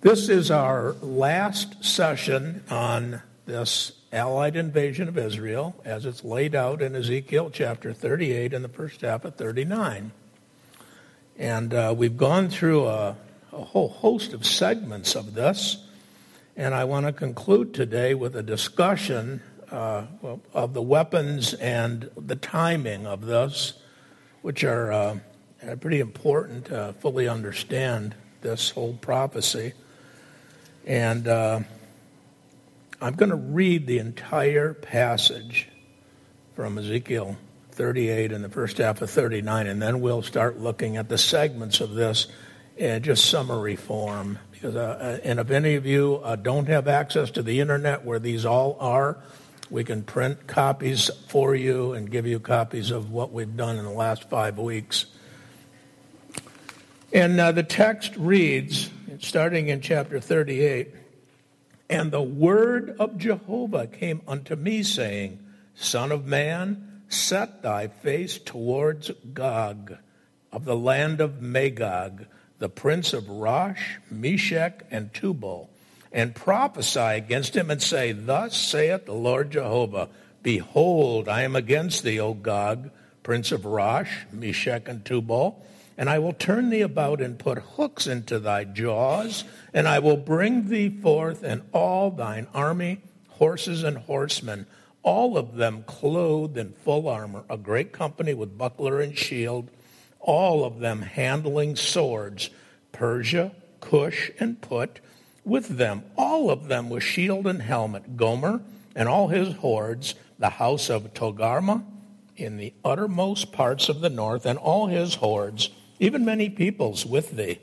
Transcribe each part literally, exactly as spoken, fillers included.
This is our last session on this Allied invasion of Israel as it's laid out in Ezekiel chapter thirty-eight and the first half of thirty-nine. And uh, we've gone through a, a whole host of segments of this, and I want to conclude today with a discussion uh, of the weapons and the timing of this, which are uh, pretty important to fully understand this whole prophecy. And uh, I'm going to read the entire passage from Ezekiel thirty-eight and the first half of thirty-nine, and then we'll start looking at the segments of this in just summary form. Because, uh, and if any of you uh, don't have access to the internet where these all are, we can print copies for you and give you copies of what we've done in the last five weeks. And uh, the text reads, starting in chapter thirty-eight, "And the word of Jehovah came unto me, saying, Son of man, set thy face towards Gog, of the land of Magog, the prince of Rosh, Meshech, and Tubal, and prophesy against him, and say, Thus saith the Lord Jehovah, Behold, I am against thee, O Gog, prince of Rosh, Meshech, and Tubal, and I will turn thee about and put hooks into thy jaws, and I will bring thee forth and all thine army, horses and horsemen, all of them clothed in full armor, a great company with buckler and shield, all of them handling swords, Persia, Cush, and Put, with them, all of them with shield and helmet, Gomer and all his hordes, the house of Togarmah in the uttermost parts of the north, and all his hordes, even many peoples with thee.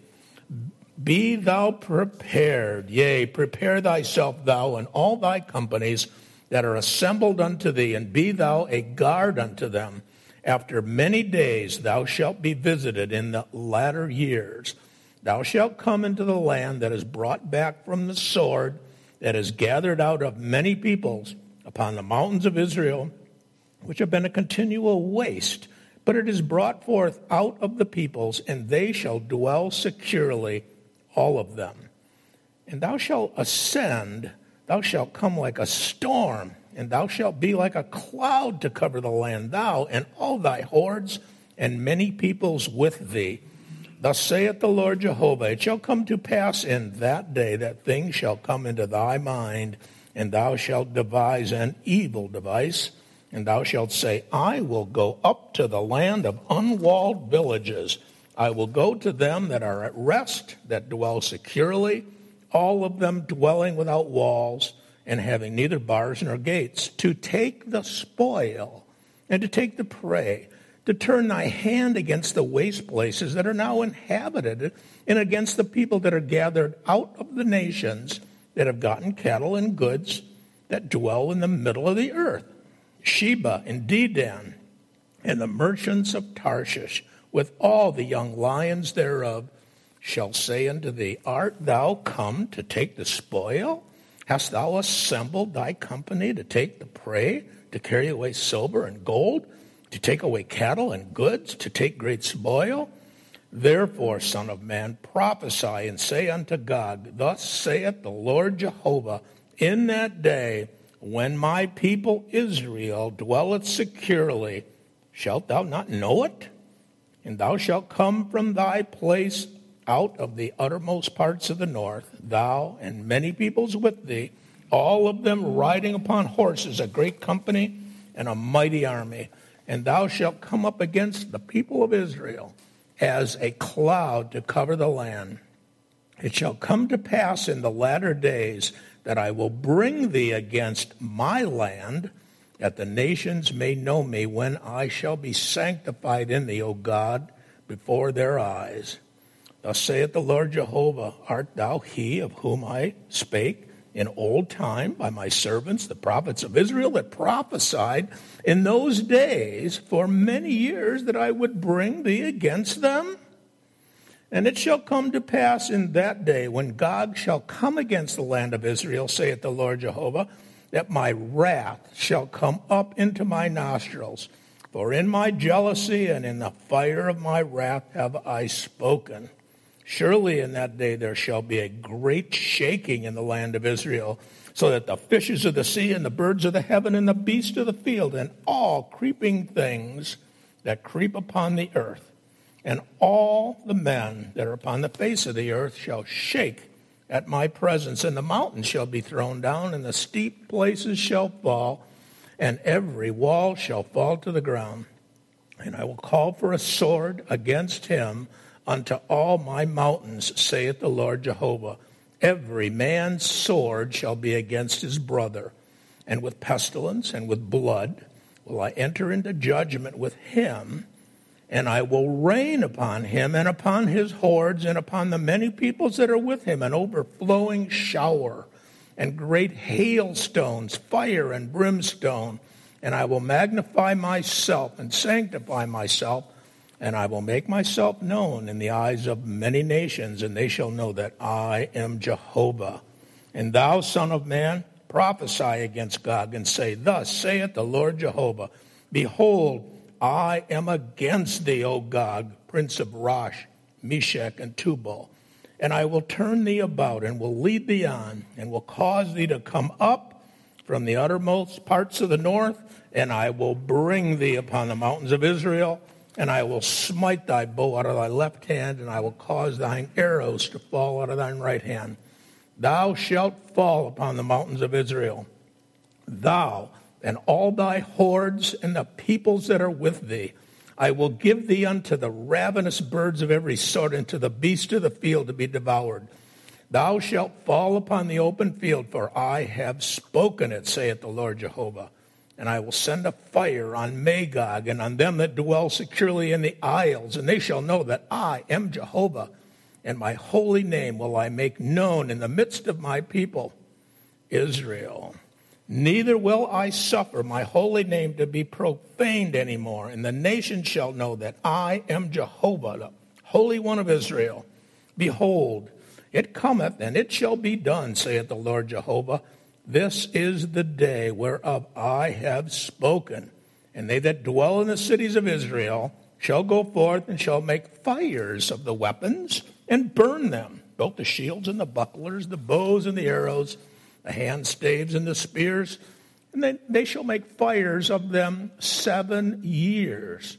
Be thou prepared, yea, prepare thyself thou and all thy companies that are assembled unto thee, and be thou a guard unto them. After many days thou shalt be visited in the latter years. Thou shalt come into the land that is brought back from the sword, that is gathered out of many peoples upon the mountains of Israel, which have been a continual waste. But it is brought forth out of the peoples, and they shall dwell securely, all of them. And thou shalt ascend, thou shalt come like a storm, and thou shalt be like a cloud to cover the land, thou and all thy hordes, and many peoples with thee. Thus saith the Lord Jehovah, It shall come to pass in that day that things shall come into thy mind, and thou shalt devise an evil device, and thou shalt say, I will go up to the land of unwalled villages. I will go to them that are at rest, that dwell securely, all of them dwelling without walls, and having neither bars nor gates, to take the spoil, and to take the prey, to turn thy hand against the waste places that are now inhabited, and against the people that are gathered out of the nations, that have gotten cattle and goods, that dwell in the middle of the earth. Sheba and Dedan, and the merchants of Tarshish, with all the young lions thereof, shall say unto thee, Art thou come to take the spoil? Hast thou assembled thy company to take the prey, to carry away silver and gold, to take away cattle and goods, to take great spoil? Therefore, Son of man, prophesy and say unto Gog, Thus saith the Lord Jehovah, In that day, when my people Israel dwelleth securely, shalt thou not know it? And thou shalt come from thy place out of the uttermost parts of the north, thou and many peoples with thee, all of them riding upon horses, a great company and a mighty army. And thou shalt come up against the people of Israel as a cloud to cover the land. It shall come to pass in the latter days that I will bring thee against my land, that the nations may know me when I shall be sanctified in thee, O God, before their eyes. Thus saith the Lord Jehovah, Art thou he of whom I spake in old time by my servants, the prophets of Israel, that prophesied in those days for many years that I would bring thee against them? And it shall come to pass in that day, when Gog shall come against the land of Israel, saith the Lord Jehovah, that my wrath shall come up into my nostrils. For in my jealousy and in the fire of my wrath have I spoken. Surely in that day there shall be a great shaking in the land of Israel, so that the fishes of the sea and the birds of the heaven and the beasts of the field and all creeping things that creep upon the earth, and all the men that are upon the face of the earth shall shake at my presence, and the mountains shall be thrown down, and the steep places shall fall, and every wall shall fall to the ground. And I will call for a sword against him unto all my mountains, saith the Lord Jehovah. Every man's sword shall be against his brother, and with pestilence and with blood will I enter into judgment with him, and I will rain upon him and upon his hordes and upon the many peoples that are with him an overflowing shower and great hailstones, fire and brimstone. And I will magnify myself and sanctify myself, and I will make myself known in the eyes of many nations, and they shall know that I am Jehovah. And thou, son of man, prophesy against Gog, and say, Thus saith the Lord Jehovah, Behold, I am against thee, O Gog, prince of Rosh, Meshech, and Tubal. And I will turn thee about, and will lead thee on, and will cause thee to come up from the uttermost parts of the north, and I will bring thee upon the mountains of Israel, and I will smite thy bow out of thy left hand, and I will cause thine arrows to fall out of thine right hand. Thou shalt fall upon the mountains of Israel, thou and all thy hordes and the peoples that are with thee. I will give thee unto the ravenous birds of every sort, and to the beasts of the field to be devoured. Thou shalt fall upon the open field, for I have spoken it, saith the Lord Jehovah. And I will send a fire on Magog and on them that dwell securely in the isles, and they shall know that I am Jehovah, and my holy name will I make known in the midst of my people, Israel. Neither will I suffer my holy name to be profaned anymore, and the nations shall know that I am Jehovah, the Holy One of Israel. Behold, it cometh, and it shall be done, saith the Lord Jehovah. This is the day whereof I have spoken. And they that dwell in the cities of Israel shall go forth and shall make fires of the weapons and burn them, both the shields and the bucklers, the bows and the arrows, the hand staves and the spears. And they, they shall make fires of them seven years,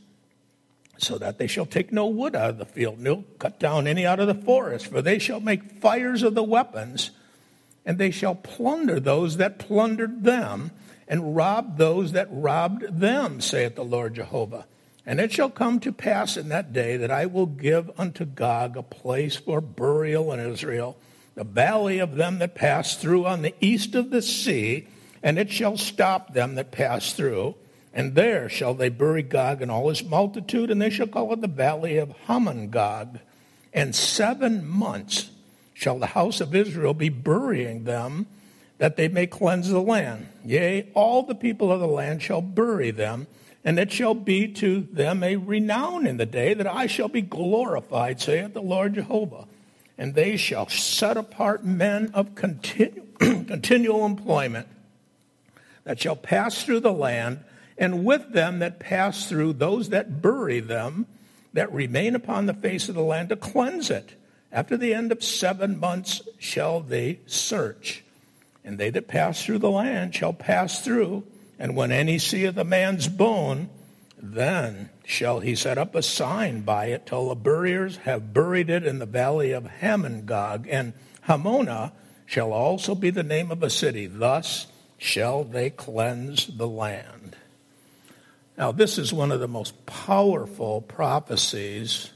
so that they shall take no wood out of the field, nor cut down any out of the forest. For they shall make fires of the weapons, and they shall plunder those that plundered them, and rob those that robbed them, saith the Lord Jehovah. And it shall come to pass in that day that I will give unto Gog a place for burial in Israel, the valley of them that pass through on the east of the sea, and it shall stop them that pass through. And there shall they bury Gog and all his multitude, and they shall call it the valley of Hamon-Gog. And seven months shall the house of Israel be burying them, that they may cleanse the land. Yea, all the people of the land shall bury them, and it shall be to them a renown in the day that I shall be glorified, saith the Lord Jehovah. And they shall set apart men of continu- continual employment that shall pass through the land, and with them that pass through those that bury them, that remain upon the face of the land, to cleanse it. After the end of seven months shall they search. And they that pass through the land shall pass through, and when any seeth a man's bone, then shall he set up a sign by it till the buriers have buried it in the valley of Hamon-Gog. And Hamona shall also be the name of a city. Thus shall they cleanse the land. Now, this is one of the most powerful prophecies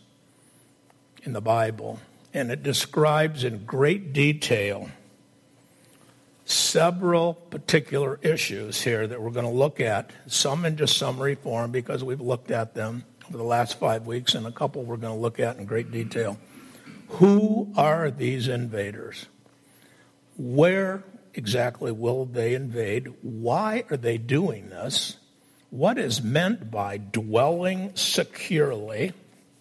in the Bible, and it describes in great detail several particular issues here that we're going to look at, some in just summary form because we've looked at them over the last five weeks, and a couple we're going to look at in great detail. Who are these invaders? Where exactly will they invade? Why are they doing this? What is meant by dwelling securely?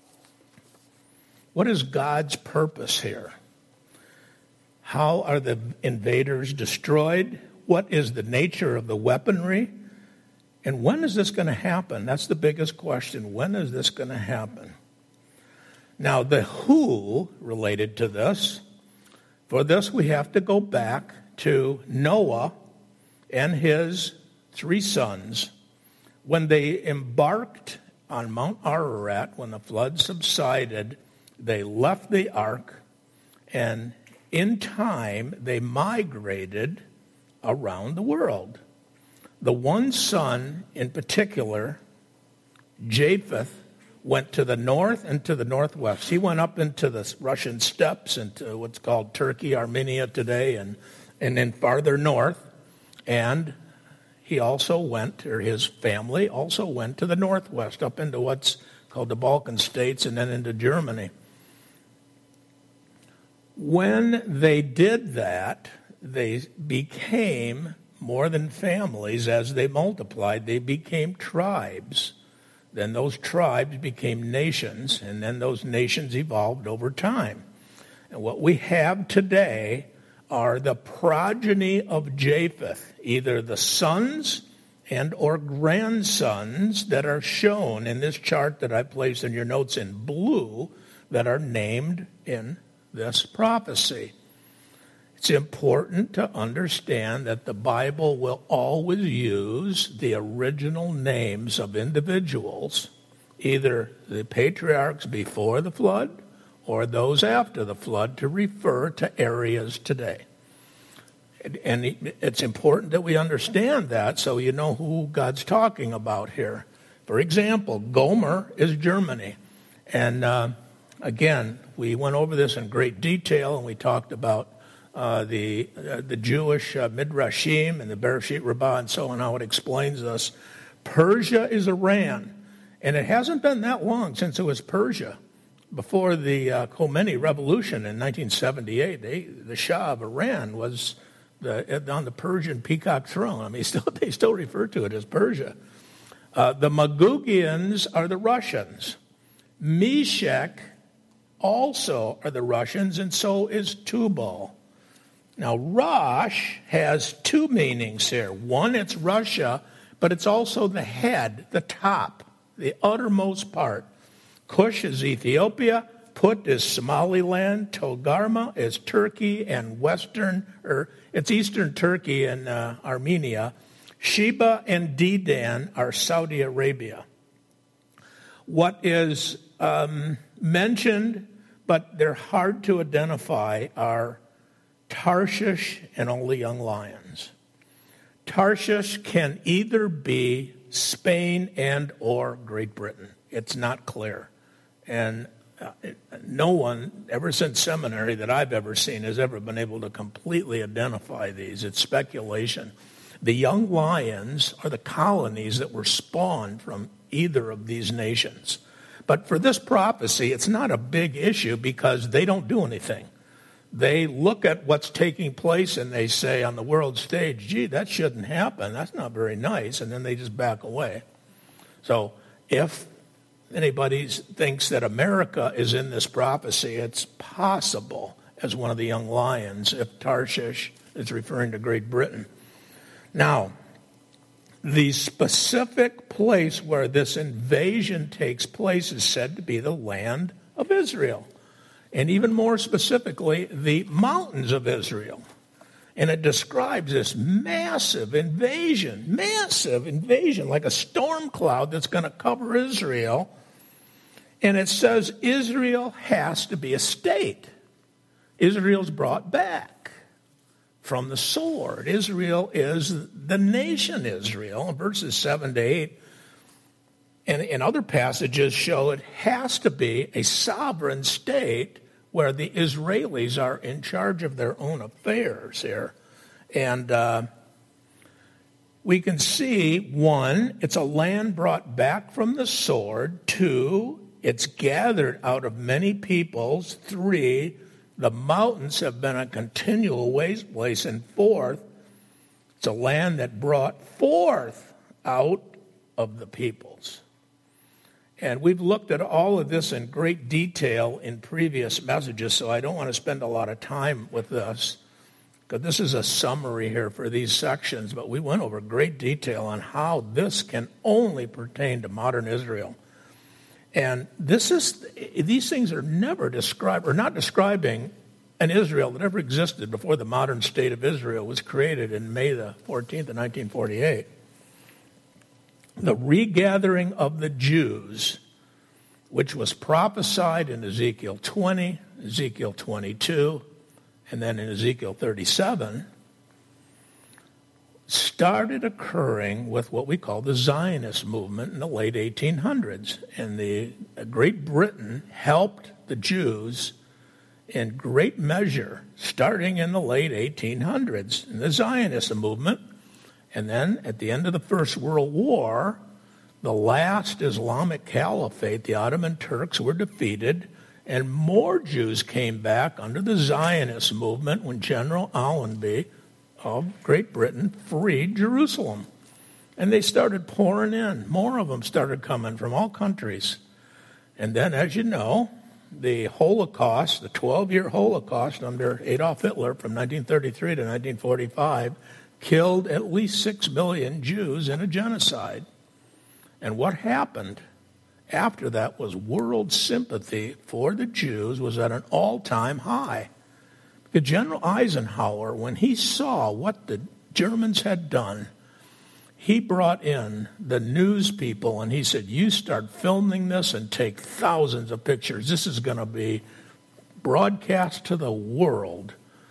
What is God's purpose here? How are the invaders destroyed? What is the nature of the weaponry? And when is this going to happen? That's the biggest question. When is this going to happen? Now, the who related to this, for this we have to go back to Noah and his three sons when they embarked on Mount Ararat. When the flood subsided, they left the ark, and in time they migrated around the world. The one son in particular, Japheth, went to the north and to the northwest. He went up into the Russian steppes, into what's called Turkey, Armenia today, and, and then farther north. And he also went, or his family also went to the northwest, up into what's called the Balkan states, and then into Germany. When they did that, they became more than families. As they multiplied, they became tribes. Then those tribes became nations, and then those nations evolved over time. And what we have today are the progeny of Japheth, either the sons and or grandsons that are shown in this chart that I placed in your notes in blue that are named in this prophecy. It's important to understand that the Bible will always use the original names of individuals, either the patriarchs before the flood or those after the flood, to refer to areas today. And it's important that we understand that so you know who God's talking about here. For example, Gomer is Germany. And uh, again, we went over this in great detail, and we talked about Uh, the uh, the Jewish uh, Midrashim and the Bereshit Rabbah and so on, how it explains this. Persia is Iran, and it hasn't been that long since it was Persia. Before the uh, Khomeini Revolution in nineteen seventy-eight, they, the Shah of Iran was the, on the Persian peacock throne. I mean, still, they still refer to it as Persia. Uh, the Magugians are the Russians. Meshech also are the Russians, and so is Tubal. Now, Rosh has two meanings here. One, it's Russia, but it's also the head, the top, the uttermost part. Cush is Ethiopia, Put is Somaliland, Togarma is Turkey and western, or it's eastern Turkey and uh, Armenia. Sheba and Dedan are Saudi Arabia. What is um, mentioned, but they're hard to identify, are Tarshish and all the young lions. Tarshish can either be Spain and or Great Britain. It's not clear. And uh, it, no one, ever since seminary that I've ever seen, has ever been able to completely identify these. It's speculation. The young lions are the colonies that were spawned from either of these nations. But for this prophecy, it's not a big issue because they don't do anything. They look at what's taking place and they say on the world stage, gee, that shouldn't happen. That's not very nice. And then they just back away. So if anybody thinks that America is in this prophecy, it's possible as one of the young lions if Tarshish is referring to Great Britain. Now, the specific place where this invasion takes place is said to be the land of Israel. And even more specifically, the mountains of Israel. And it describes this massive invasion, massive invasion, like a storm cloud that's going to cover Israel. And it says Israel has to be a state. Israel's brought back from the sword. Israel is the nation Israel. Verses seven to eight. And in other passages show it has to be a sovereign state where the Israelis are in charge of their own affairs here. And uh, we can see, one, it's a land brought back from the sword. Two, it's gathered out of many peoples. Three, the mountains have been a continual waste place. And fourth, it's a land that brought forth out of the peoples. And we've looked at all of this in great detail in previous messages, so I don't want to spend a lot of time with this, because this is a summary here for these sections, but we went over great detail on how this can only pertain to modern Israel. And this is, these things are never described, or not describing an Israel that ever existed before the modern state of Israel was created in May the fourteenth of nineteen forty-eight. The regathering of the Jews, which was prophesied in Ezekiel twenty, Ezekiel twenty-two, and then in Ezekiel thirty-seven, started occurring with what we call the Zionist movement in the late eighteen hundreds. And the Great Britain helped the Jews in great measure starting in the late eighteen hundreds in the Zionist movement. And then at the end of the First World War, the last Islamic caliphate, the Ottoman Turks, were defeated, and more Jews came back under the Zionist movement when General Allenby of Great Britain freed Jerusalem. And they started pouring in. More of them started coming from all countries. And then, as you know, the Holocaust, the twelve-year Holocaust under Adolf Hitler from nineteen thirty-three to nineteen forty-five, killed at least six million Jews in a genocide. And what happened after that was world sympathy for the Jews was at an all-time high. Because General Eisenhower, when he saw what the Germans had done, he brought in the news people and he said, you start filming this and take thousands of pictures. This is going to be broadcast to the world.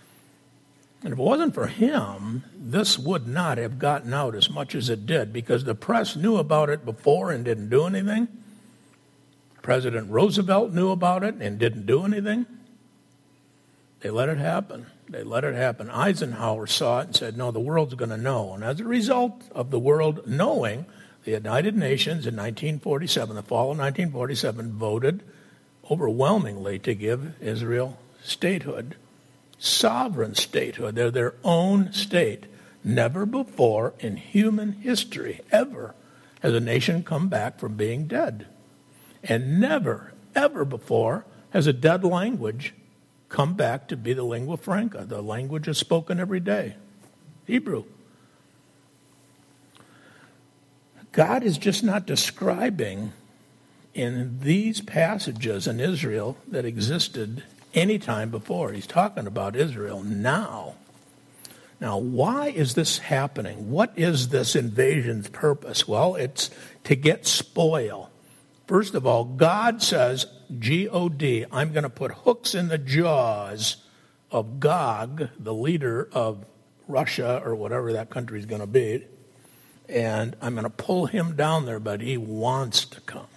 And if it wasn't for him, this would not have gotten out as much as it did, because the press knew about it before and didn't do anything. President Roosevelt knew about it and didn't do anything. They let it happen. They let it happen. Eisenhower saw it and said, no, the world's going to know. And as a result of the world knowing, the United Nations in nineteen forty-seven, the fall of nineteen forty-seven, voted overwhelmingly to give Israel statehood. Sovereign statehood. They're their own state. Never before in human history, ever, has a nation come back from being dead. And never, ever before has a dead language come back to be the lingua franca, the language is spoken every day, Hebrew. God is just not describing in these passages an Israel that existed any time before. He's talking about Israel now. Now, why is this happening? What is this invasion's purpose? Well, it's to get spoil. First of all, God says, G O D, I'm going to put hooks in the jaws of Gog, the leader of Russia or whatever that country is going to be, and I'm going to pull him down there, but he wants to come.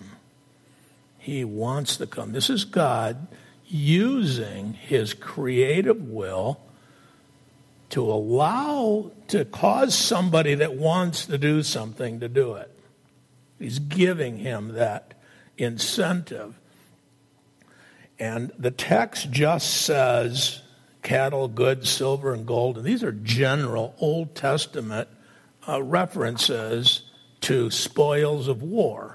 He wants to come. This is God using his creative will to allow, to cause somebody that wants to do something to do it. He's giving him that incentive. And the text just says cattle, goods, silver, and gold. And these are general Old Testament uh, references to spoils of war.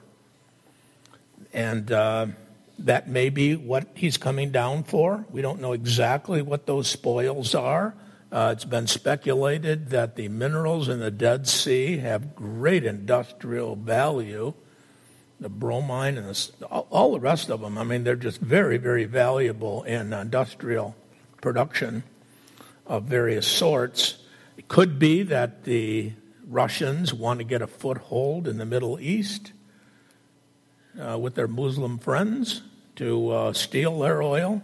And uh, that may be what he's coming down for. We don't know exactly what those spoils are. Uh, it's been speculated that the minerals in the Dead Sea have great industrial value. The bromine and the, all the rest of them, I mean, they're just very, very valuable in industrial production of various sorts. It could be that the Russians want to get a foothold in the Middle East uh, with their Muslim friends to uh, steal their oil.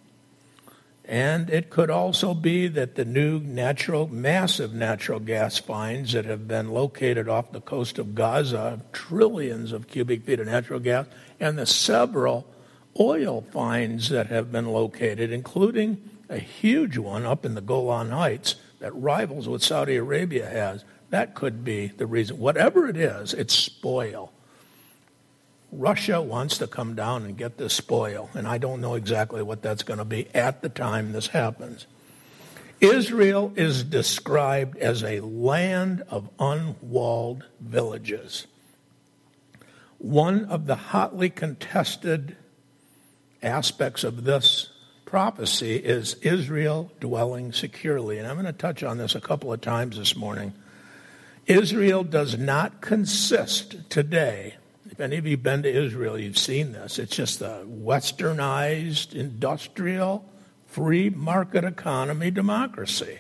And it could also be that the new natural, massive natural gas finds that have been located off the coast of Gaza, trillions of cubic feet of natural gas, and the several oil finds that have been located, including a huge one up in the Golan Heights that rivals what Saudi Arabia has. That could be the reason. Whatever it is, it's spoil. Russia wants to come down and get this spoil, and I don't know exactly what that's going to be at the time this happens. Israel is described as a land of unwalled villages. One of the hotly contested aspects of this prophecy is Israel dwelling securely, and I'm going to touch on this a couple of times this morning. Israel does not consist today If any of you have been to Israel, you've seen this. It's just a westernized, industrial, free market economy democracy.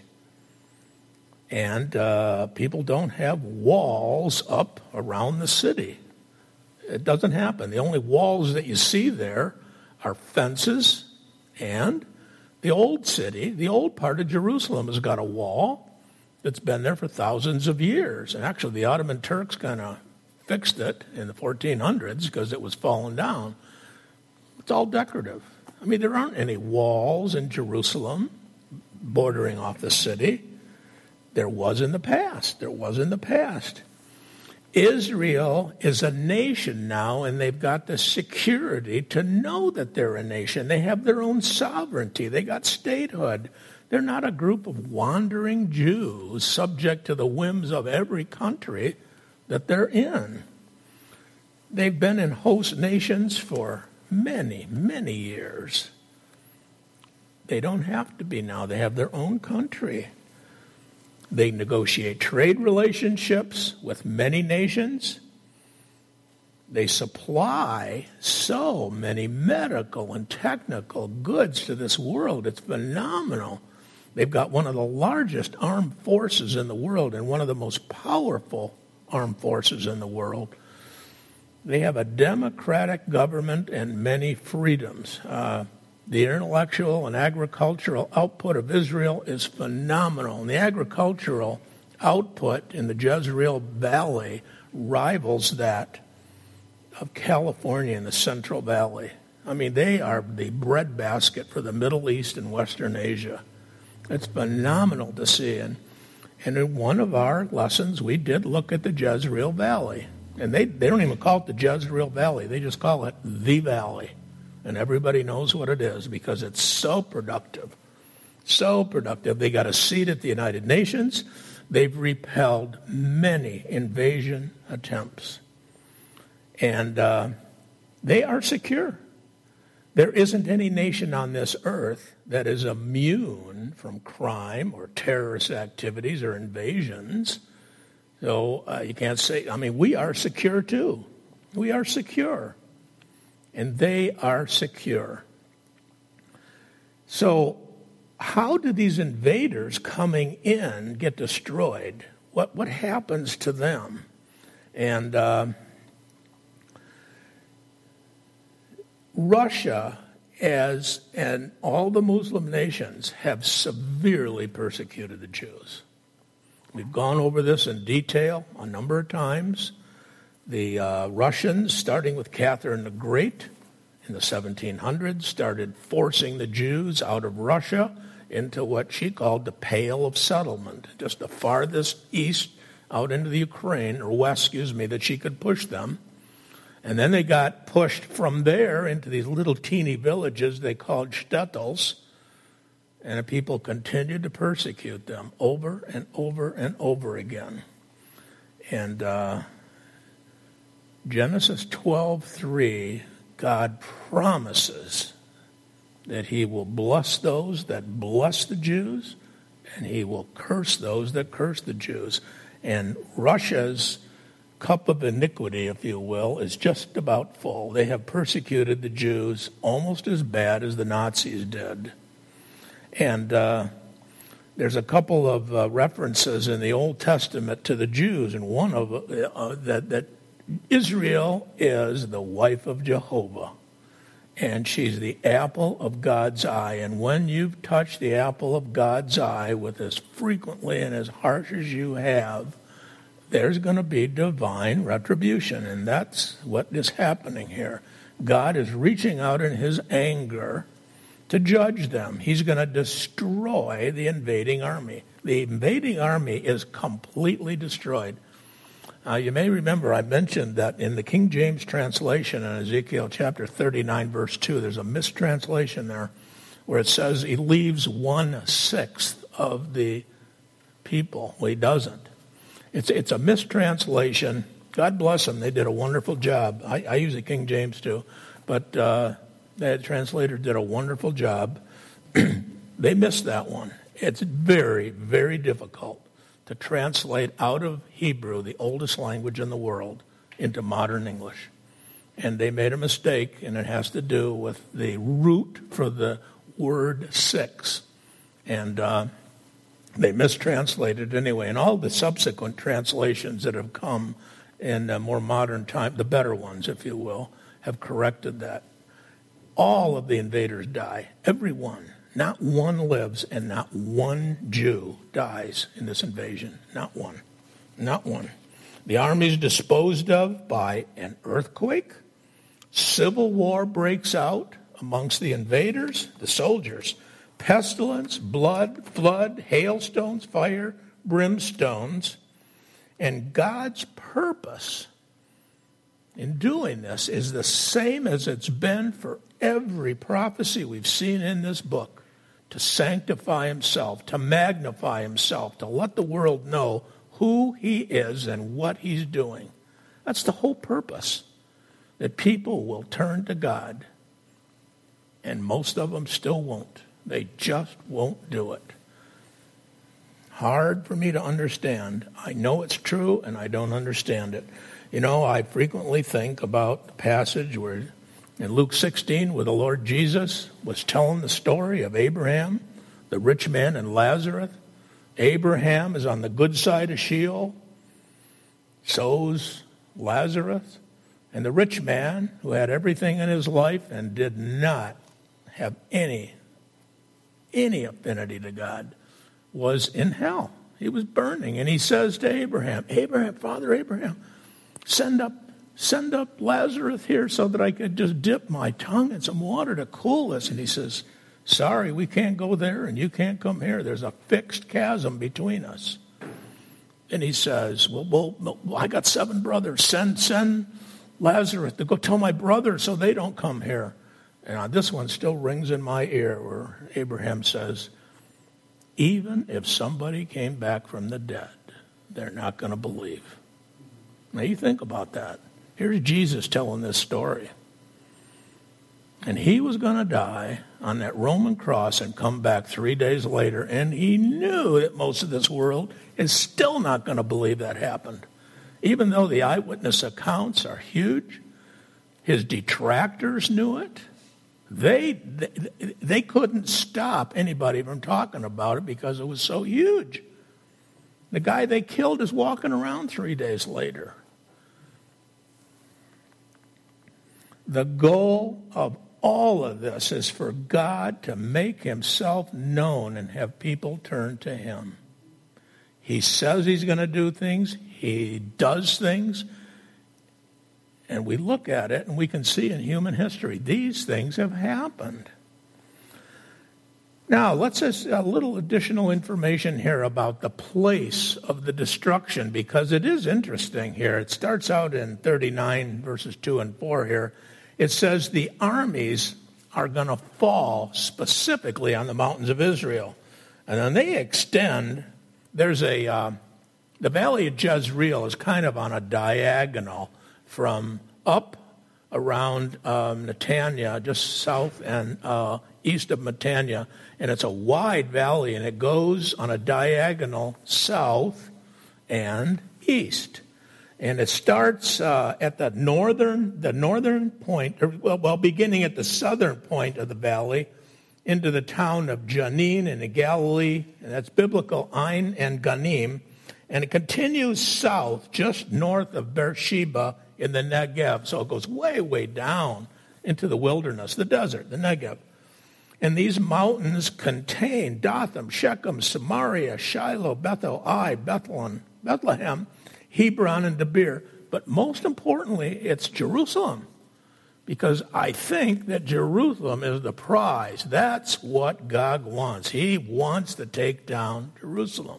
And uh, people don't have walls up around the city. It doesn't happen. The only walls that you see there are fences, and the old city, the old part of Jerusalem, has got a wall that's been there for thousands of years. And actually, the Ottoman Turks kind of fixed it in the fourteen hundreds because it was falling down. It's all decorative. I mean, there aren't any walls in Jerusalem bordering off the city. There was in the past. There was in the past. Israel is a nation now, and they've got the security to know that they're a nation. They have their own sovereignty. They got statehood. They're not a group of wandering Jews subject to the whims of every country that they're in. They've been in host nations for many, many years. They don't have to be now. They have their own country. They negotiate trade relationships with many nations. They supply so many medical and technical goods to this world. It's phenomenal. They've got one of the largest armed forces in the world and one of the most powerful armed forces in the world. They have a democratic government and many freedoms. Uh, The intellectual and agricultural output of Israel is phenomenal. And the agricultural output in the Jezreel Valley rivals that of California in the Central Valley. I mean, they are the breadbasket for the Middle East and Western Asia. It's phenomenal to see. And, and in one of our lessons, we did look at the Jezreel Valley. And they, they don't even call it the Jezreel Valley. They just call it the Valley. And everybody knows what it is because it's so productive, so productive. They got a seat at the United Nations. They've repelled many invasion attempts. And uh, they are secure. There isn't any nation on this earth that is immune from crime or terrorist activities or invasions. So uh, you can't say, I mean, we are secure too. We are secure. And they are secure. So how do these invaders coming in get destroyed? What what happens to them? And uh, Russia, as and all the Muslim nations, have severely persecuted the Jews. We've gone over this in detail a number of times. The uh, Russians, starting with Catherine the Great in the seventeen hundreds, started forcing the Jews out of Russia into what she called the Pale of Settlement, just the farthest east out into the Ukraine, or west, excuse me, that she could push them. And then they got pushed from there into these little teeny villages they called shtetls, and the people continued to persecute them over and over and over again. And uh, Genesis twelve three, God promises that he will bless those that bless the Jews, and he will curse those that curse the Jews. And Russia's cup of iniquity, if you will, is just about full. They have persecuted the Jews almost as bad as the Nazis did. And uh, there's a couple of uh, references in the Old Testament to the Jews, and one of uh, that that Israel is the wife of Jehovah, and she's the apple of God's eye. And when you've touched the apple of God's eye with as frequently and as harsh as you have, there's going to be divine retribution, and that's what is happening here. God is reaching out in his anger to judge them. He's going to destroy the invading army. The invading army is completely destroyed. Uh, you may remember I mentioned that in the King James translation in Ezekiel chapter thirty-nine, verse two, there's a mistranslation there where it says he leaves one-sixth of the people. Well, he doesn't. It's, it's a mistranslation. God bless them. They did a wonderful job. I, I use the King James too, but uh, that translator did a wonderful job. They missed that one. It's very, very difficult to translate out of Hebrew, the oldest language in the world, into modern English. And they made a mistake, and it has to do with the root for the word six. And uh, they mistranslated anyway. And all the subsequent translations that have come in a more modern time, the better ones, if you will, have corrected that. All of the invaders die, every one. Not one lives, and not one Jew dies in this invasion. Not one. Not one. The army is disposed of by an earthquake. Civil war breaks out amongst the invaders, the soldiers. Pestilence, blood, flood, hailstones, fire, brimstones. And God's purpose in doing this is the same as it's been for every prophecy we've seen in this book. To sanctify himself, to magnify himself, to let the world know who he is and what he's doing. That's the whole purpose, that people will turn to God, and most of them still won't. They just won't do it. Hard for me to understand. I know it's true, and I don't understand it. You know, I frequently think about the passage where in Luke sixteen, where the Lord Jesus was telling the story of Abraham, the rich man, and Lazarus. Abraham is on the good side of Sheol. So's Lazarus. And the rich man, who had everything in his life and did not have any, any affinity to God, was in hell. He was burning. And he says to Abraham, Abraham, Father Abraham, send up Send up Lazarus here so that I could just dip my tongue in some water to cool this. And he says, sorry, we can't go there and you can't come here. There's a fixed chasm between us. And he says, well, well, I got seven brothers. Send, send Lazarus to go tell my brothers so they don't come here. And this one still rings in my ear where Abraham says, even if somebody came back from the dead, they're not going to believe. Now you think about that. Here's Jesus telling this story. And he was going to die on that Roman cross and come back three days later. And he knew that most of this world is still not going to believe that happened. Even though the eyewitness accounts are huge, his detractors knew it. They, they, they couldn't stop anybody from talking about it because it was so huge. The guy they killed is walking around three days later. The goal of all of this is for God to make himself known and have people turn to him. He says he's going to do things. He does things. And we look at it and we can see in human history, these things have happened. Now, let's just a little additional information here about the place of the destruction, because it is interesting here. It starts out in thirty-nine, verses two and four here. It says the armies are going to fall specifically on the mountains of Israel. And then they extend. There's a, uh, the valley of Jezreel is kind of on a diagonal from up around um, Netanya, just south and uh, east of Netanya. And it's a wide valley, and it goes on a diagonal south and east. And it starts uh, at the northern, the northern point, or, well, well, beginning at the southern point of the valley, into the town of Janin in the Galilee, and that's biblical Ain and Ganim, and it continues south, just north of Beersheba in the Negev. So it goes way, way down into the wilderness, the desert, the Negev. And these mountains contain Dothan, Shechem, Samaria, Shiloh, Bethel, Ai, Bethlehem, Bethlehem, Hebron, and Debir. But most importantly, it's Jerusalem. Because I think that Jerusalem is the prize. That's what God wants. He wants to take down Jerusalem.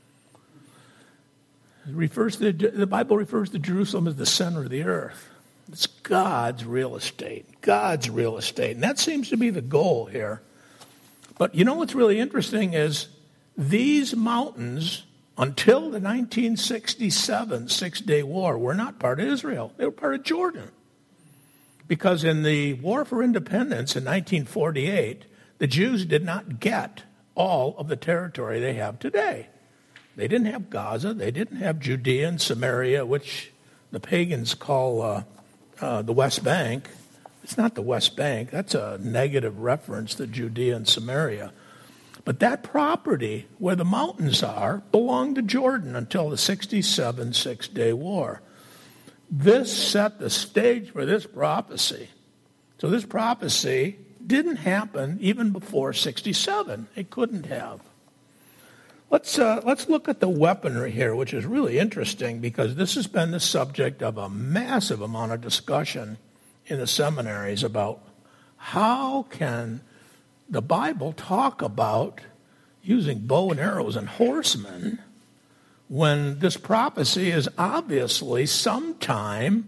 It refers to, the Bible refers to Jerusalem as the center of the earth. It's God's real estate. God's real estate. And that seems to be the goal here. But you know what's really interesting is these mountains, until the nineteen sixty-seven Six-Day War, were not part of Israel. They were part of Jordan. Because in the War for Independence in nineteen forty-eight, the Jews did not get all of the territory they have today. They didn't have Gaza. They didn't have Judea and Samaria, which the pagans call uh, uh, the West Bank. It's not the West Bank. That's a negative reference to Judea and Samaria. But that property where the mountains are belonged to Jordan until the sixty-seven Six-Day War. This set the stage for this prophecy. So this prophecy didn't happen even before sixty-seven. It couldn't have. Let's uh, let's look at the weaponry here, which is really interesting because this has been the subject of a massive amount of discussion in the seminaries about how can the Bible talk about using bow and arrows and horsemen when this prophecy is obviously sometime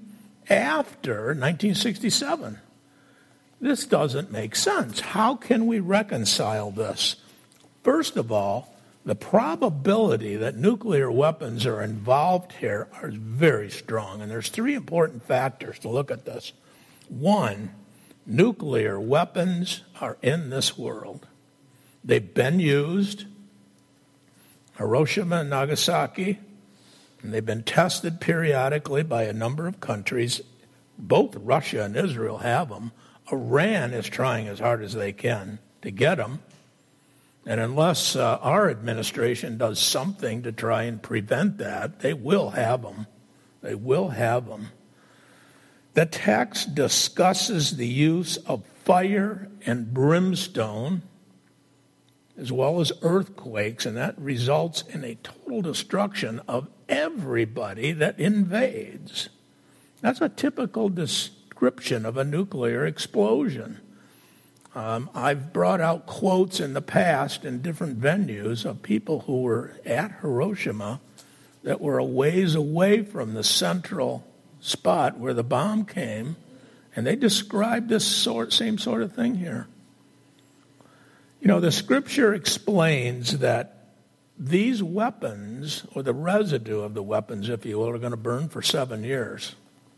after nineteen sixty-seven. This doesn't make sense. How can we reconcile this? First of all, the probability that nuclear weapons are involved here are very strong, and there's three important factors to look at this. One, nuclear weapons are in this world. They've been used, Hiroshima and Nagasaki, and they've been tested periodically by a number of countries. Both Russia and Israel have them. Iran is trying as hard as they can to get them. And unless uh, our administration does something to try and prevent that, they will have them. They will have them. The text discusses the use of fire and brimstone as well as earthquakes, and that results in a total destruction of everybody that invades. That's a typical description of a nuclear explosion. Um, I've brought out quotes in the past in different venues of people who were at Hiroshima that were a ways away from the central spot where the bomb came, and they described this sort, same sort of thing here. You know, the scripture explains that these weapons, or the residue of the weapons, if you will, are going to burn for seven years.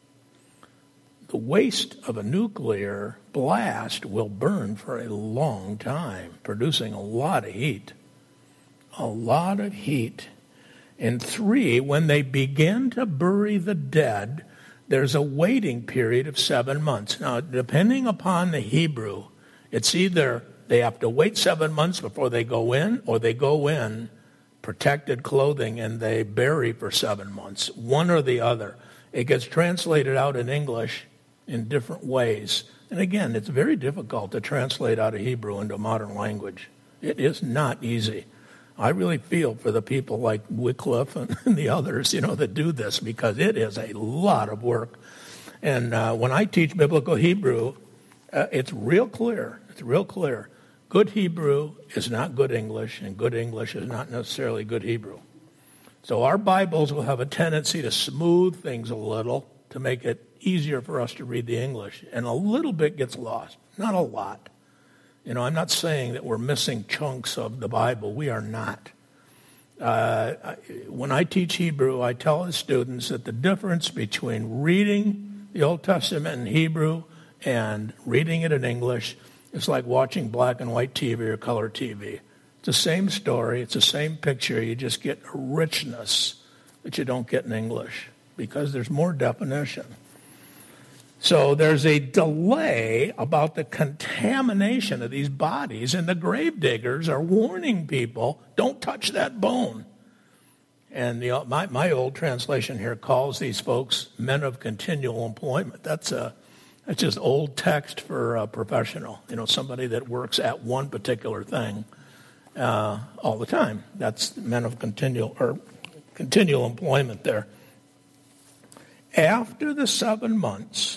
The waste of a nuclear blast will burn for a long time, producing a lot of heat. A lot of heat. And three, when they begin to bury the dead, there's a waiting period of seven months. Now, depending upon the Hebrew, it's either they have to wait seven months before they go in, or they go in protected clothing and they bury for seven months. One or the other. It gets translated out in English in different ways. And again, it's very difficult to translate out of Hebrew into modern language. It is not easy. I really feel for the people like Wycliffe and the others, you know, that do this, because it is a lot of work. And uh, when I teach biblical Hebrew, uh, it's real clear. It's real clear. Good Hebrew is not good English, and good English is not necessarily good Hebrew. So our Bibles will have a tendency to smooth things a little to make it easier for us to read the English, and a little bit gets lost, not a lot. You know, I'm not saying that we're missing chunks of the Bible. We are not. Uh, when I teach Hebrew, I tell the students that the difference between reading the Old Testament in Hebrew and reading it in English is like watching black and white T V or color T V. It's the same story. It's the same picture. You just get a richness that you don't get in English because there's more definition. So there's a delay about the contamination of these bodies, and the grave diggers are warning people, don't touch that bone. And the, my, my old translation here calls these folks men of continual employment. That's a that's just old text for a professional, you know, somebody that works at one particular thing uh, all the time. That's men of continual or continual employment there. After the seven months,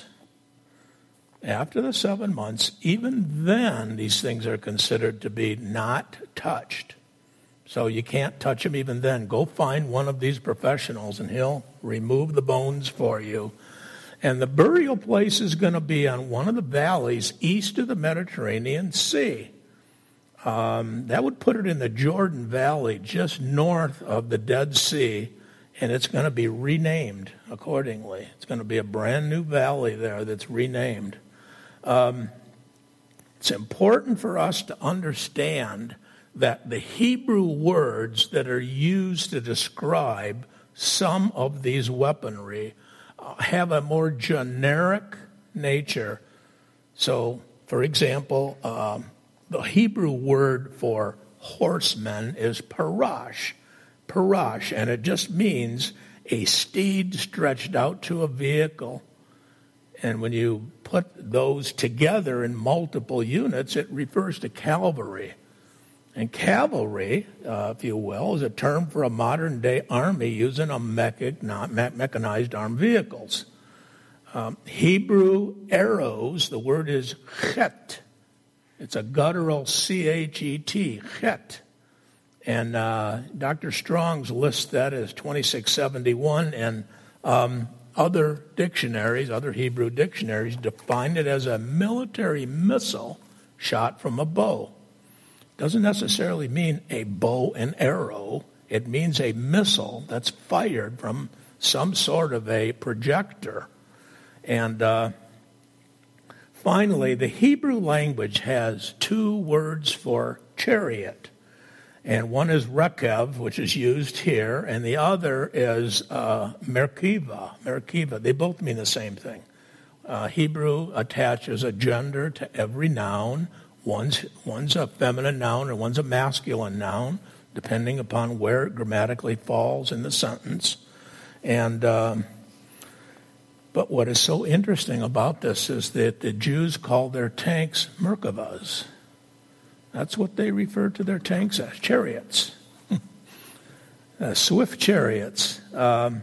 after the seven months, even then these things are considered to be not touched. So you can't touch them even then. Go find one of these professionals and he'll remove the bones for you. And the burial place is going to be on one of the valleys east of the Mediterranean Sea. Um, that would put it in the Jordan Valley, just north of the Dead Sea, and it's going to be renamed accordingly. It's going to be a brand new valley there that's renamed. Um, it's important for us to understand that the Hebrew words that are used to describe some of these weaponry have a more generic nature. So, for example, um, the Hebrew word for horsemen is parash, parash, and it just means a steed stretched out to a vehicle. And when you put those together in multiple units, it refers to cavalry. And cavalry, uh, if you will, is a term for a modern-day army using a mechanized armed vehicles. Um, Hebrew arrows, the word is chet. It's a guttural C H E T, chet. And uh, Doctor Strong's lists that as twenty-six seventy-one, and um, other dictionaries, other Hebrew dictionaries, define it as a military missile shot from a bow. Doesn't necessarily mean a bow and arrow. It means a missile that's fired from some sort of a projector. And uh, finally, the Hebrew language has two words for chariot. And one is rekev, which is used here, and the other is uh, merkiva. Merkiva. They both mean the same thing. Uh, Hebrew attaches a gender to every noun. One's, one's a feminine noun and one's a masculine noun, depending upon where it grammatically falls in the sentence. And um, but what is so interesting about this is that the Jews call their tanks merkavas. That's what they refer to their tanks as, chariots, uh, swift chariots. Um,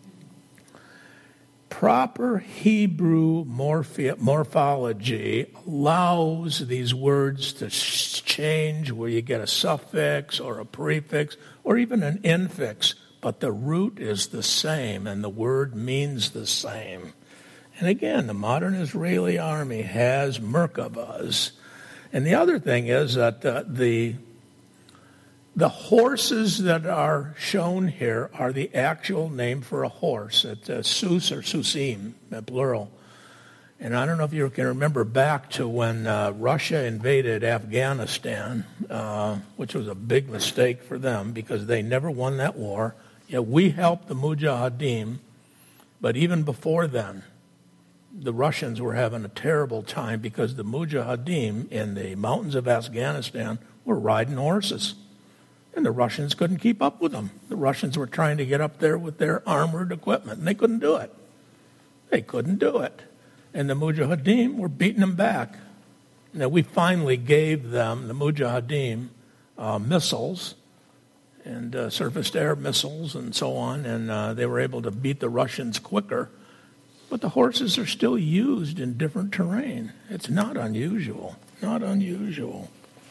proper Hebrew morphe- morphology allows these words to sh- change where you get a suffix or a prefix or even an infix, but the root is the same and the word means the same. And again, the modern Israeli army has merkavas. And the other thing is that uh, the the horses that are shown here are the actual name for a horse. It's uh, sus or susim, plural. And I don't know if you can remember back to when uh, Russia invaded Afghanistan, uh, which was a big mistake for them because they never won that war. Yeah, we helped the Mujahideen, but even before then, the Russians were having a terrible time because the Mujahideen in the mountains of Afghanistan were riding horses. And the Russians couldn't keep up with them. The Russians were trying to get up there with their armored equipment, and they couldn't do it. They couldn't do it. And the Mujahideen were beating them back. Now, we finally gave them, the Mujahideen, uh, missiles and uh, surface-to-air missiles and so on, and uh, they were able to beat the Russians quicker. But the horses are still used in different terrain. It's not unusual, not unusual.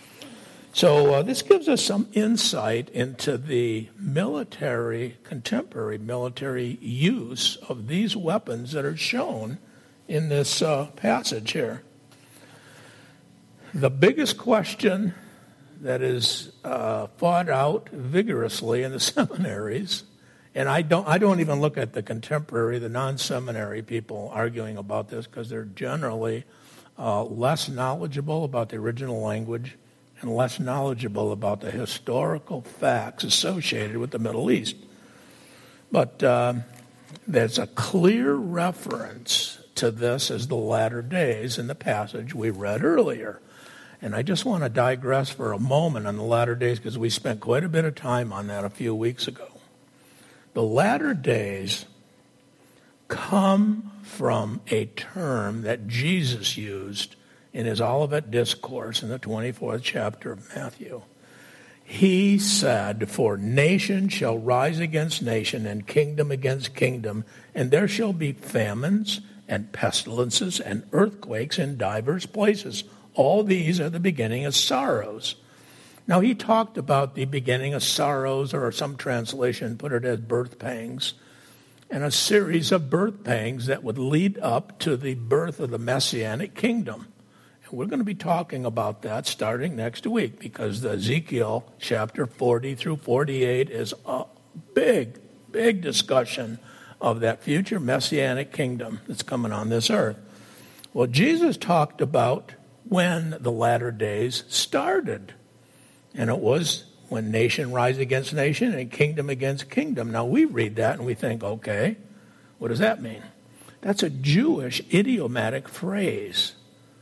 So uh, this gives us some insight into the military, contemporary military use of these weapons that are shown in this uh, passage here. The biggest question that is uh, fought out vigorously in the seminaries, and I don't, I don't even look at the contemporary, the non-seminary people arguing about this because they're generally uh, less knowledgeable about the original language and less knowledgeable about the historical facts associated with the Middle East. But uh, there's a clear reference to this as the latter days in the passage we read earlier. And I just want to digress for a moment on the latter days because we spent quite a bit of time on that a few weeks ago. The latter days come from a term that Jesus used in his Olivet Discourse in the twenty-fourth chapter of Matthew. He said, "For nation shall rise against nation, and kingdom against kingdom, and there shall be famines and pestilences and earthquakes in divers places. All these are the beginning of sorrows." Now, he talked about the beginning of sorrows, or some translation put it as birth pangs, and a series of birth pangs that would lead up to the birth of the Messianic kingdom. We're going to be talking about that starting next week because the Ezekiel chapter forty through forty-eight is a big, big discussion of that future Messianic kingdom that's coming on this earth. Well, Jesus talked about when the latter days started, and it was when nation rise against nation and kingdom against kingdom. Now, we read that and we think, okay, what does that mean? That's a Jewish idiomatic phrase.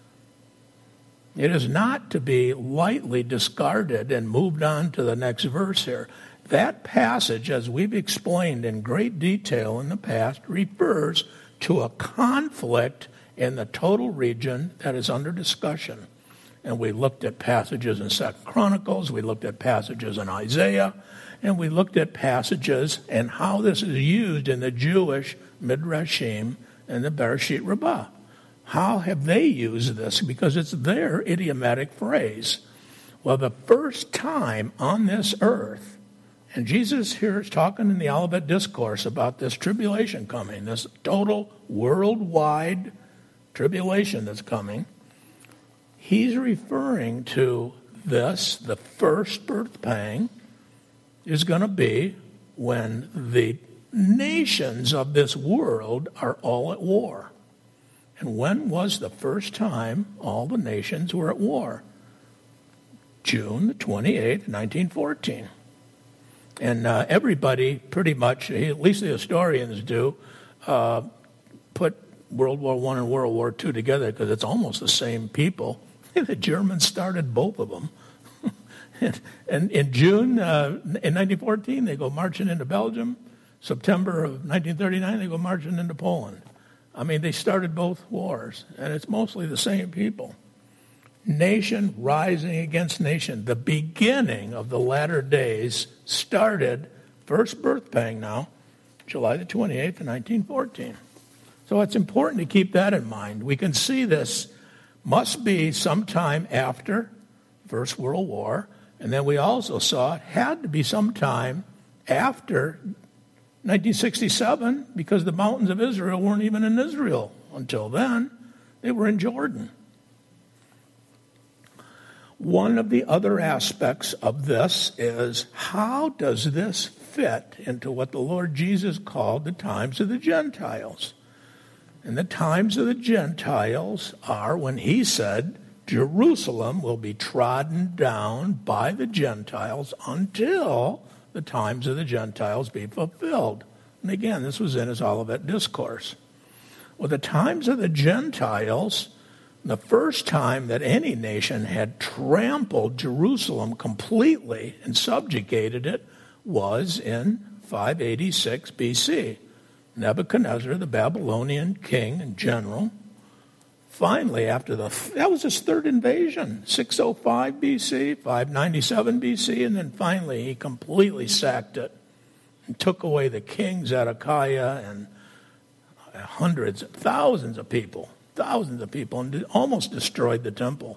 It is not to be lightly discarded and moved on to the next verse here. That passage, as we've explained in great detail in the past, refers to a conflict in the total region that is under discussion. And we looked at passages in Second Chronicles, we looked at passages in Isaiah, and we looked at passages and how this is used in the Jewish Midrashim and the Bereshit Rabbah. How have they used this? Because it's their idiomatic phrase. Well, the first time on this earth, and Jesus here is talking in the Olivet Discourse about this tribulation coming, this total worldwide tribulation that's coming. He's referring to this, the first birth pang, is going to be when the nations of this world are all at war. And when was the first time all the nations were at war? June the twenty-eighth, nineteen fourteen. And uh, everybody pretty much, at least the historians do, uh, put World War One and World War Two together because it's almost the same people. The Germans started both of them. and, and in June, uh, in nineteen fourteen, they go marching into Belgium. September of nineteen thirty-nine, they go marching into Poland. I mean, they started both wars, and it's mostly the same people. Nation rising against nation. The beginning of the latter days started, first birth pang now, July the twenty-eighth, nineteen fourteen. So it's important to keep that in mind. We can see this must be sometime after First World War, and then we also saw it had to be sometime after nineteen sixty-seven, because the mountains of Israel weren't even in Israel until then. They were in Jordan. One of the other aspects of this is, how does this fit into what the Lord Jesus called the times of the Gentiles? And the times of the Gentiles are when he said, Jerusalem will be trodden down by the Gentiles until the times of the Gentiles be fulfilled. And again, this was in his Olivet Discourse. Well, the times of the Gentiles, the first time that any nation had trampled Jerusalem completely and subjugated it was in five eighty-six B C. Nebuchadnezzar, the Babylonian king and general, finally after the, that was his third invasion, six oh five B C, five ninety-seven B C, and then finally he completely sacked it and took away the king Zedekiah and hundreds, thousands of people, thousands of people, and almost destroyed the temple.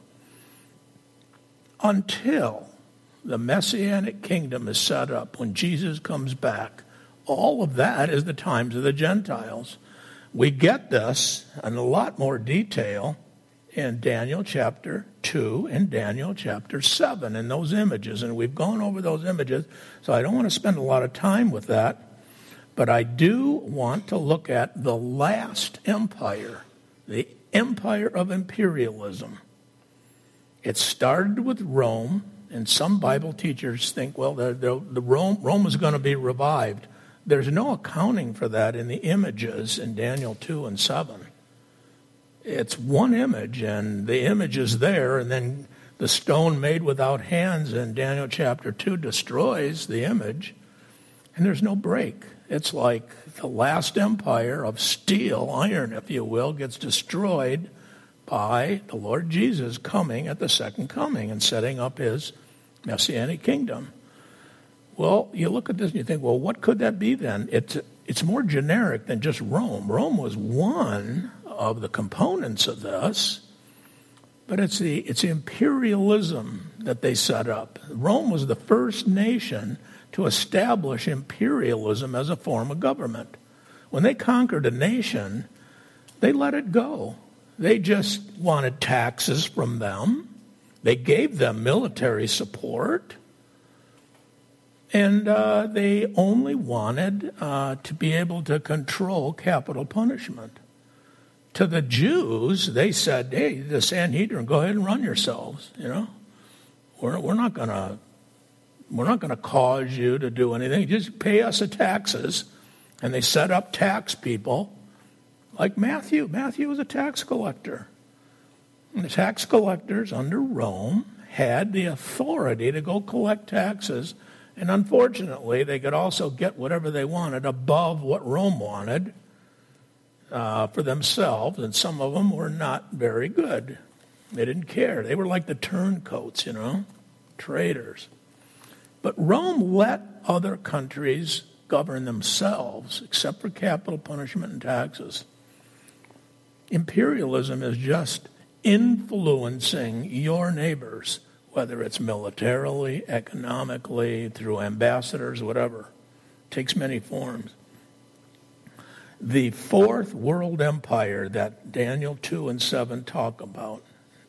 Until the Messianic kingdom is set up, when Jesus comes back, all of that is the times of the Gentiles. We get this in a lot more detail in Daniel chapter two and Daniel chapter seven in those images. And we've gone over those images, so I don't want to spend a lot of time with that. But I do want to look at the last empire, the empire of imperialism. It started with Rome, and some Bible teachers think, well, the, the, the Rome, Rome is going to be revived. There's no accounting for that in the images in Daniel two and seven. It's one image, and the image is there, and then the stone made without hands in Daniel chapter two destroys the image, and there's no break. It's like the last empire of steel, iron, if you will, gets destroyed by the Lord Jesus coming at the second coming and setting up his Messianic kingdom. Well, you look at this and you think, well, what could that be then? It's, it's more generic than just Rome. Rome was one of the components of this, but it's the, it's imperialism that they set up. Rome was the first nation to establish imperialism as a form of government. When they conquered a nation, they let it go. They just wanted taxes from them. They gave them military support. And uh, they only wanted uh, to be able to control capital punishment. To the Jews, they said, hey, the Sanhedrin, go ahead and run yourselves. You know, we're, we're not going to we're not going to cause you to do anything. Just pay us the taxes. And they set up tax people Like Matthew. Matthew was a tax collector. And the tax collectors under Rome had the authority to go collect taxes, and unfortunately, they could also get whatever they wanted above what Rome wanted uh, for themselves, and some of them were not very good. They didn't care. They were like the turncoats, you know, traitors. But Rome let other countries govern themselves, except for capital punishment and taxes. Imperialism is just influencing your neighbors, whether it's militarily, economically, through ambassadors, whatever. It takes many forms. The fourth world empire that Daniel two and seven talk about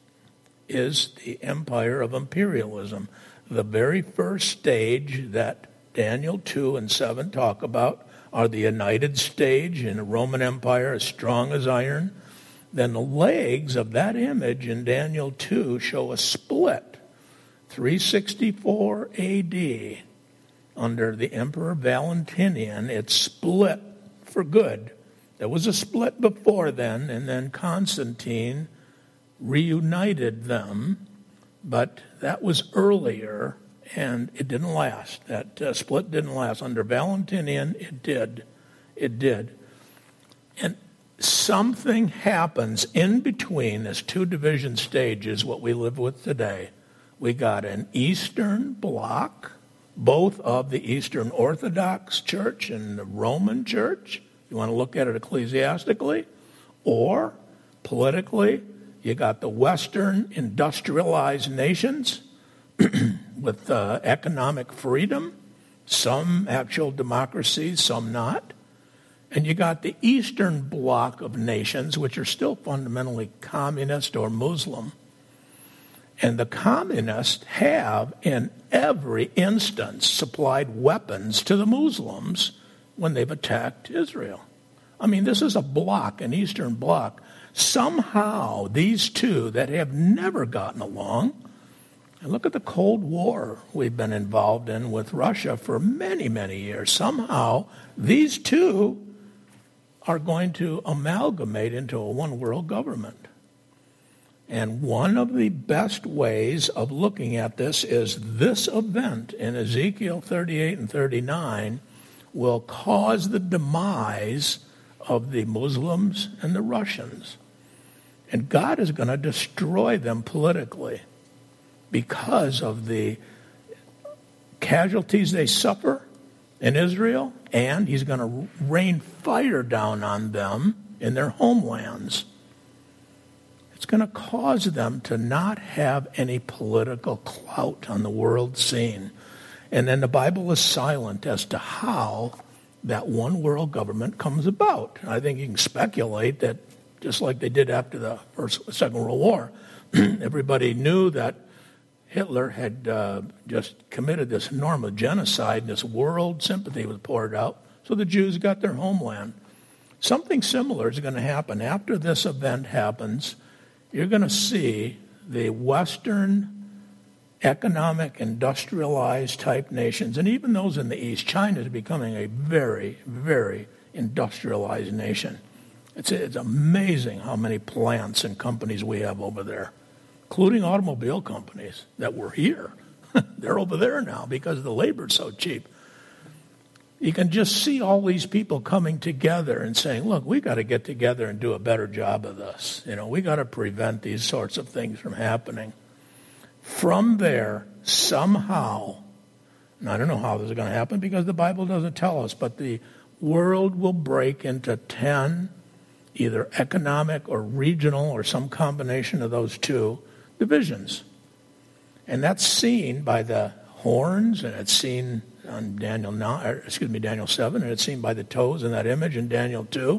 is the empire of imperialism. The very first stage that Daniel two and seven talk about are the United Stage in the Roman Empire, as strong as iron. Then the legs of that image in Daniel two show a split. three sixty-four A D, under the Emperor Valentinian, it split for good. There was a split before then, and then Constantine reunited them, but that was earlier, and it didn't last. That uh, split didn't last. Under Valentinian, it did. It did. And something happens in between this two division stages, what we live with today. We got an Eastern Bloc, both of the Eastern Orthodox Church and the Roman Church. You want to look at it ecclesiastically, or politically, you got the Western industrialized nations with uh, economic freedom, some actual democracies, some not. And you got the Eastern Bloc of nations, which are still fundamentally communist or Muslim. And the communists have, in every instance, supplied weapons to the Muslims when they've attacked Israel. I mean, this is a bloc, an Eastern Bloc. Somehow, these two that have never gotten along, and look at the Cold War we've been involved in with Russia for many, many years. Somehow, these two are going to amalgamate into a one-world government. And one of the best ways of looking at this is this event in Ezekiel thirty-eight and thirty-nine will cause the demise of the Muslims and the Russians. And God is going to destroy them politically because of the casualties they suffer in Israel, and he's going to rain fire down on them in their homelands. It's going to cause them to not have any political clout on the world scene. And then the Bible is silent as to how that one world government comes about. I think you can speculate that just like they did after the First, Second World War, everybody knew that Hitler had uh, just committed this enormous genocide, and this world sympathy was poured out, so the Jews got their homeland. Something similar is going to happen. After this event happens, you're going to see the Western economic, industrialized type nations, and even those in the East. China is becoming a very, very industrialized nation. It's, it's amazing how many plants and companies we have over there, including automobile companies that were here. They're over there now because the labor's so cheap. You can just see all these people coming together and saying, look, we got to get together and do a better job of this. You know, we got to prevent these sorts of things from happening. From there, somehow, and I don't know how this is going to happen because the Bible doesn't tell us, but the world will break into ten, either economic or regional or some combination of those two divisions. And that's seen by the horns, and it's seen on Daniel nine, or excuse me, Daniel seven, and it's seen by the toes in that image in Daniel two.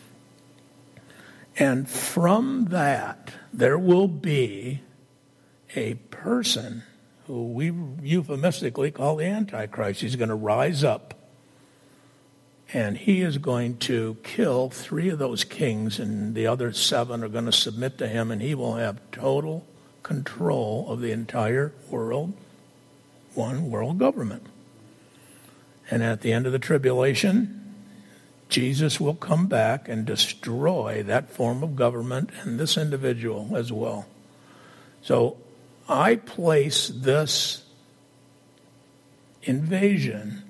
And from that, there will be a person who we euphemistically call the Antichrist. He's going to rise up, and he is going to kill three of those kings, and the other seven are going to submit to him, and he will have total control of the entire world, one world government. And at the end of the tribulation, Jesus will come back and destroy that form of government and this individual as well. So I place this invasion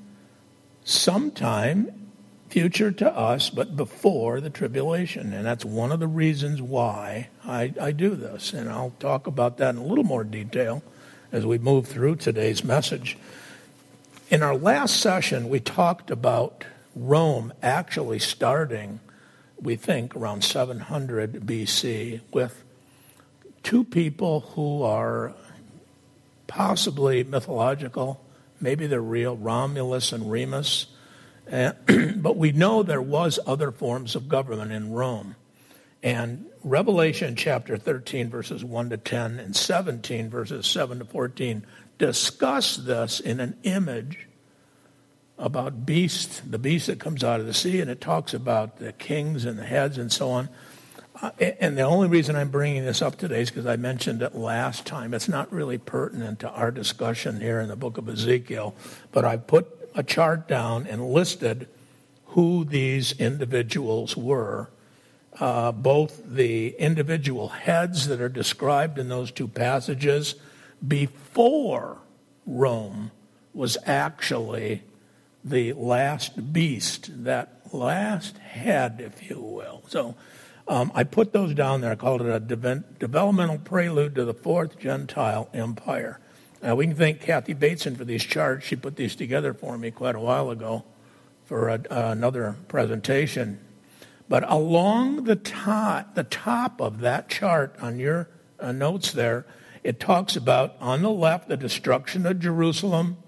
sometime future to us, but before the tribulation. And that's one of the reasons why I, I do this. And I'll talk about that in a little more detail as we move through today's message. In our last session, we talked about Rome actually starting, we think, around seven hundred B C with two people who are possibly mythological. Maybe they're real, Romulus and Remus. Uh, but we know there was other forms of government in Rome. And Revelation chapter thirteen, verses one to ten, and seventeen, verses seven to fourteen, discuss this in an image about beast, the beast that comes out of the sea, and it talks about the kings and the heads and so on. Uh, and the only reason I'm bringing this up today is because I mentioned it last time. It's not really pertinent to our discussion here in the book of Ezekiel, but I put a chart down and listed who these individuals were, uh, both the individual heads that are described in those two passages before Rome was actually the last beast, that last head, if you will. So um, I put those down there. I called it a de- developmental prelude to the Fourth Gentile Empire. Now, we can thank Kathy Bateson for these charts. She put these together for me quite a while ago for a, uh, another presentation. But along the top, the top of that chart on your uh, notes there, it talks about, on the left, the destruction of Jerusalem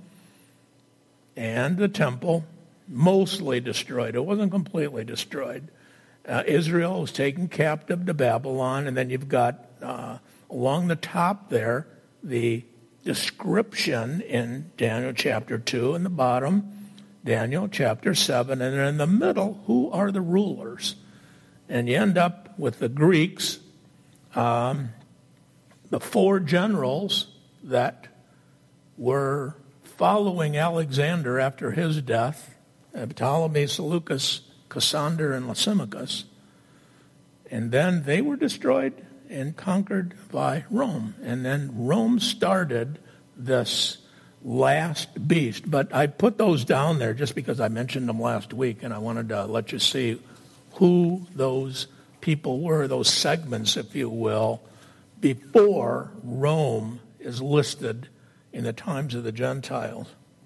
and the temple, mostly destroyed. It wasn't completely destroyed. Uh, Israel was taken captive to Babylon, and then you've got, uh, along the top there, the description in Daniel chapter two, and the bottom, Daniel chapter seven, and then in the middle, who are the rulers? And you end up with the Greeks, um, the four generals that were following Alexander after his death, Ptolemy, Seleucus, Cassander, and Lysimachus. And then they were destroyed and conquered by Rome. And then Rome started this last beast. But I put those down there just because I mentioned them last week, and I wanted to let you see who those people were, those segments, if you will, before Rome is listed in the times of the Gentiles.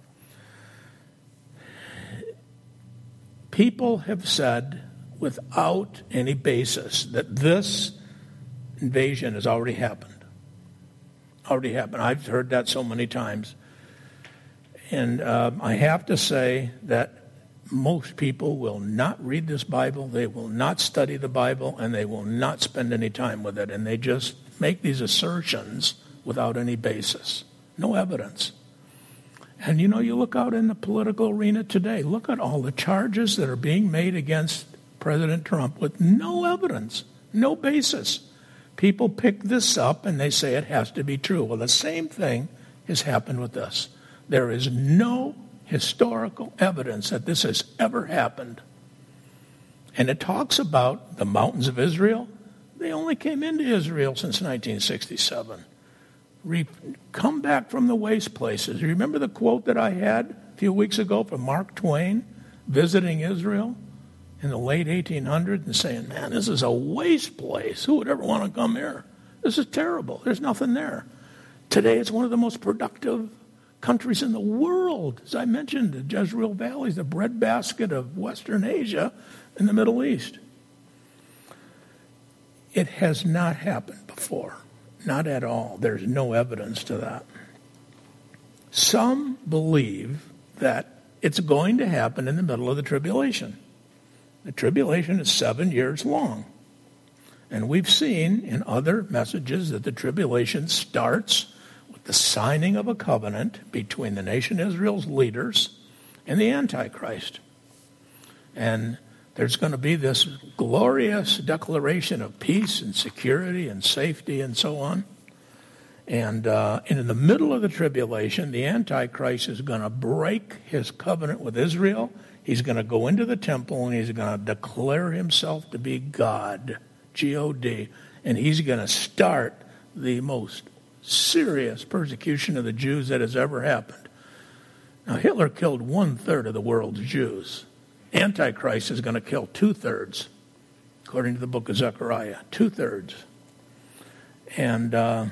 People have said without any basis that this invasion has already happened. Already happened. I've heard that so many times. And um, I have to say that most people will not read this Bible, they will not study the Bible, and they will not spend any time with it. And they just make these assertions without any basis. No evidence. And you know, you look out in the political arena today, look at all the charges that are being made against President Trump with no evidence, no basis. People pick this up and they say it has to be true. Well, the same thing has happened with this. There is no historical evidence that this has ever happened. And it talks about the mountains of Israel. They only came into Israel since nineteen sixty-seven. Re- come back from the waste places. You remember the quote that I had a few weeks ago from Mark Twain visiting Israel in the late eighteen hundreds and saying, man, this is a waste place. Who would ever want to come here? This is terrible. There's nothing there. Today it's one of the most productive countries in the world. As I mentioned, the Jezreel Valley is the breadbasket of Western Asia and the Middle East. It has not happened before. Not at all. There's no evidence to that. Some believe that it's going to happen in the middle of the tribulation. The tribulation is seven years long. And we've seen in other messages that the tribulation starts with the signing of a covenant between the nation Israel's leaders and the Antichrist. And there's going to be this glorious declaration of peace and security and safety and so on. And, uh, and in the middle of the tribulation, the Antichrist is going to break his covenant with Israel. He's going to go into the temple and he's going to declare himself to be God, G O D. And he's going to start the most serious persecution of the Jews that has ever happened. Now, Hitler killed one-third of the world's Jews. Antichrist is going to kill two-thirds, according to the book of Zechariah, two-thirds. And uh,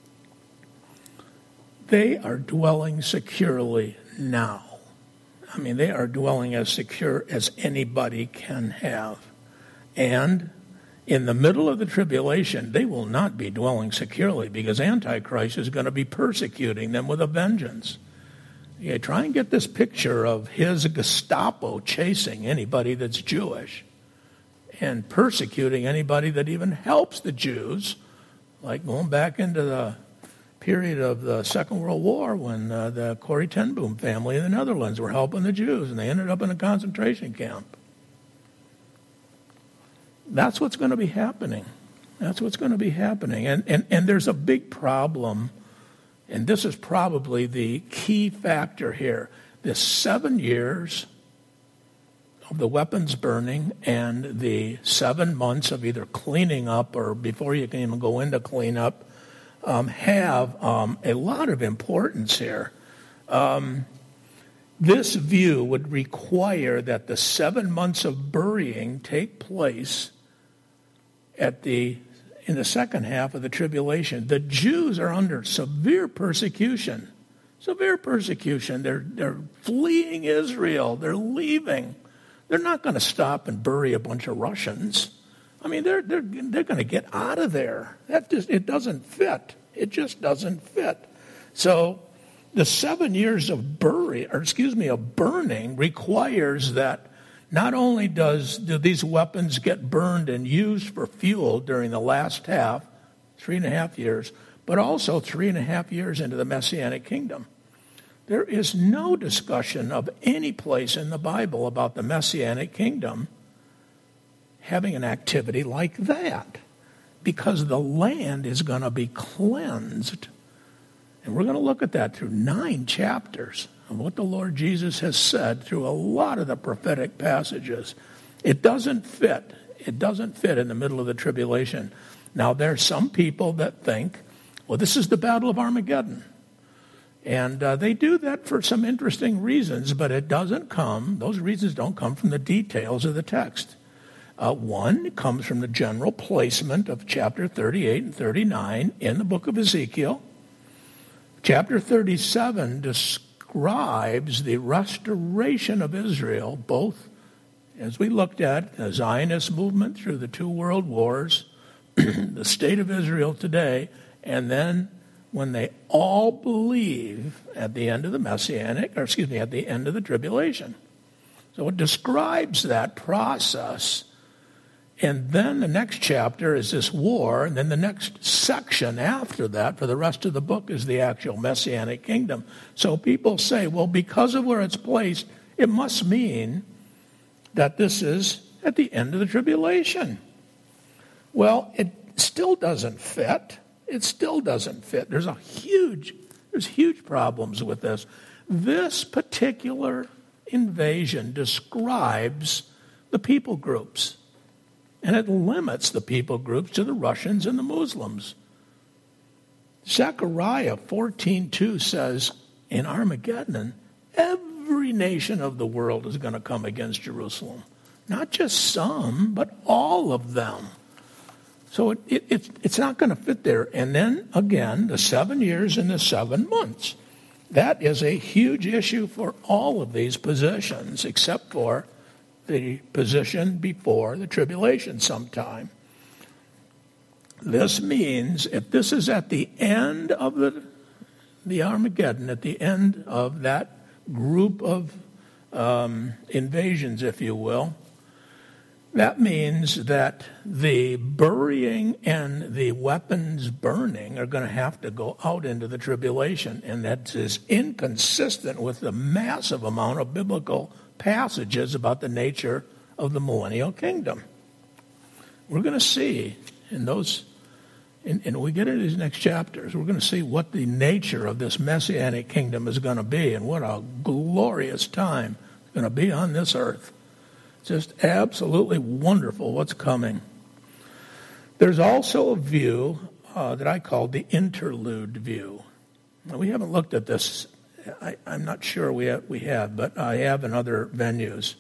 they are dwelling securely now. I mean, they are dwelling as secure as anybody can have. And in the middle of the tribulation, they will not be dwelling securely because Antichrist is going to be persecuting them with a vengeance. Yeah, try and get this picture of his Gestapo chasing anybody that's Jewish and persecuting anybody that even helps the Jews, like going back into the period of the Second World War when uh, the Corrie ten Boom family in the Netherlands were helping the Jews, and they ended up in a concentration camp. That's what's going to be happening. That's what's going to be happening. And, and, and there's a big problem, and this is probably the key factor here. This seven years of the weapons burning and the seven months of either cleaning up or before you can even go into cleanup um, have um, a lot of importance here. Um, this view would require that the seven months of burying take place at the in the second half of the tribulation. The Jews are under severe persecution. Severe persecution. They're they're fleeing Israel. They're leaving. They're not going to stop and bury a bunch of Russians. I mean, they're they're they're going to get out of there. That just it doesn't fit. It just doesn't fit. So the seven years of bury, or excuse me, of burning requires that not only does do these weapons get burned and used for fuel during the last half, three and a half years, but also three and a half years into the Messianic kingdom. There is no discussion of any place in the Bible about the Messianic kingdom having an activity like that, because the land is going to be cleansed. And we're going to look at that through nine chapters of what the Lord Jesus has said through a lot of the prophetic passages. It doesn't fit. It doesn't fit in the middle of the tribulation. Now, there are some people that think, well, this is the Battle of Armageddon. And uh, they do that for some interesting reasons, but it doesn't come, those reasons don't come from the details of the text. Uh, one comes from the general placement of chapter thirty-eight and thirty-nine in the book of Ezekiel. Chapter thirty-seven describes the restoration of Israel, both, as we looked at, the Zionist movement through the two world wars, the state of Israel today, and then when they all believe at the end of the Messianic, or excuse me, at the end of the tribulation. So it describes that process. And then the next chapter is this war, and then the next section after that for the rest of the book is the actual Messianic kingdom. So people say, well, because of where it's placed, it must mean that this is at the end of the tribulation. Well, it still doesn't fit. It still doesn't fit. There's a huge, there's huge problems with this. This particular invasion describes the people groups. And it limits the people groups to the Russians and the Muslims. Zechariah fourteen two says, in Armageddon, every nation of the world is going to come against Jerusalem. Not just some, but all of them. So it, it, it, it's not going to fit there. And then, again, the seven years and the seven months. That is a huge issue for all of these positions, except for the position before the tribulation sometime. This means if this is at the end of the, the Armageddon, at the end of that group of um, invasions, if you will, that means that the burying and the weapons burning are going to have to go out into the tribulation, and that is inconsistent with the massive amount of biblical passages about the nature of the millennial kingdom. We're going to see in those And, and when we get into these next chapters, we're going to see what the nature of this Messianic kingdom is going to be and what a glorious time it's going to be on this earth. It's just absolutely wonderful what's coming. There's also a view uh, that I call the interlude view. Now, we haven't looked at this. I, I'm not sure we have, we have, but I have in other venues.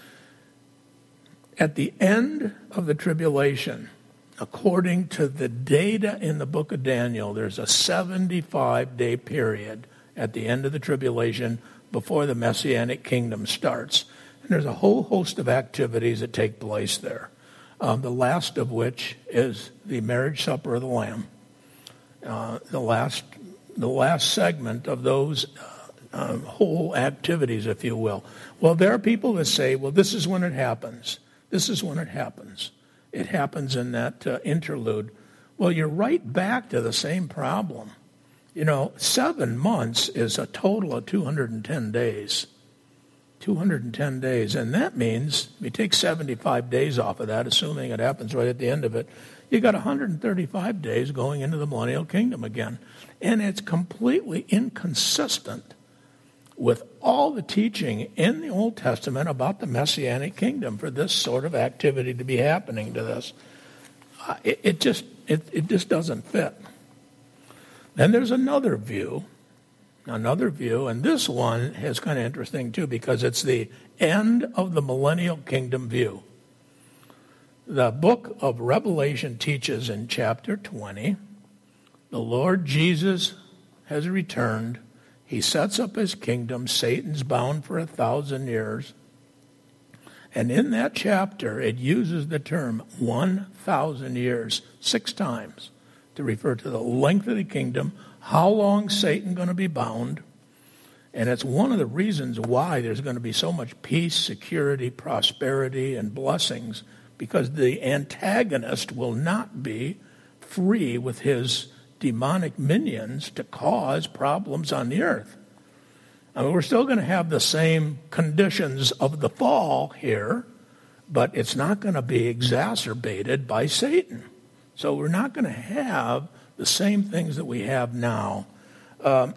At the end of the tribulation, according to the data in the book of Daniel, there's a seventy-five day period at the end of the tribulation before the Messianic kingdom starts. And there's a whole host of activities that take place there, um, the last of which is the marriage supper of the Lamb. Uh, the last the last segment of those uh, um, whole activities, if you will. Well, there are people that say, well, this is when it happens. This is when it happens. It happens in that uh, interlude. Well, you're right back to the same problem. You know, seven months is a total of two hundred ten days. two hundred ten days. And that means, we take seventy-five days off of that, assuming it happens right at the end of it, you got one hundred thirty-five days going into the millennial kingdom again. And it's completely inconsistent with all the teaching in the Old Testament about the Messianic kingdom for this sort of activity to be happening to this. Uh, it, it just it, it just doesn't fit. Then there's another view, another view, and this one is kind of interesting too because it's the end of the millennial kingdom view. The book of Revelation teaches in chapter twenty, the Lord Jesus has returned. He sets up his kingdom. Satan's bound for a thousand years. And in that chapter, it uses the term one thousand years six times to refer to the length of the kingdom, how long Satan going to be bound. And it's one of the reasons why there's going to be so much peace, security, prosperity, and blessings, because the antagonist will not be free with his demonic minions to cause problems on the earth. I mean, we're still going to have the same conditions of the fall here, but it's not going to be exacerbated by Satan. So we're not going to have the same things that we have now. Um,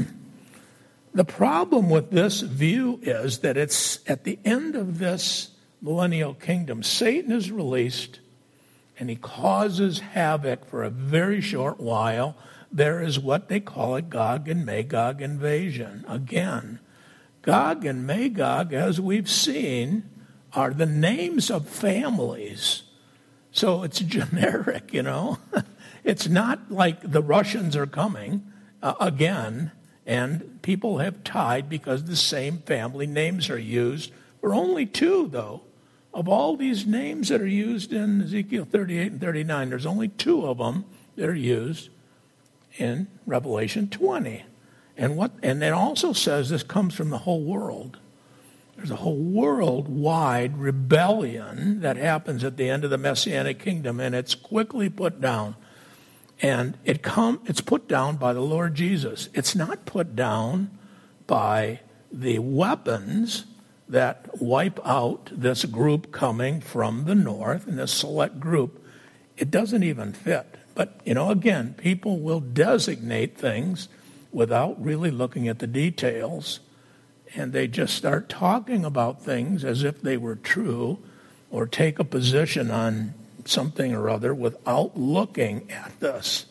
the problem with this view is that it's at the end of this millennial kingdom, Satan is released, and he causes havoc for a very short while. There is what they call a Gog and Magog invasion. Again, Gog and Magog, as we've seen, are the names of families. So it's generic, you know. It's not like the Russians are coming uh, again, and people have tied because the same family names are used. For only two, though. Of all these names that are used in Ezekiel thirty-eight and thirty-nine, there's only two of them that are used in Revelation twenty. And what? And it also says this comes from the whole world. There's a whole worldwide rebellion that happens at the end of the Messianic kingdom, and it's quickly put down. And it come, it's put down by the Lord Jesus. It's not put down by the weapons that wipe out this group coming from the north, and this select group. It doesn't even fit. But, you know, again, people will designate things without really looking at the details, and they just start talking about things as if they were true, or take a position on something or other without looking at this.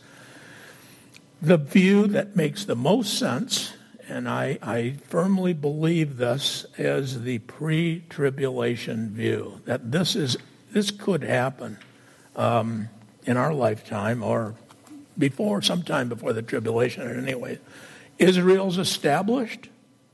The view that makes the most sense, and I, I firmly believe this, is the pre-tribulation view, that this is this could happen um, in our lifetime or before, sometime before the tribulation anyway. Israel's established,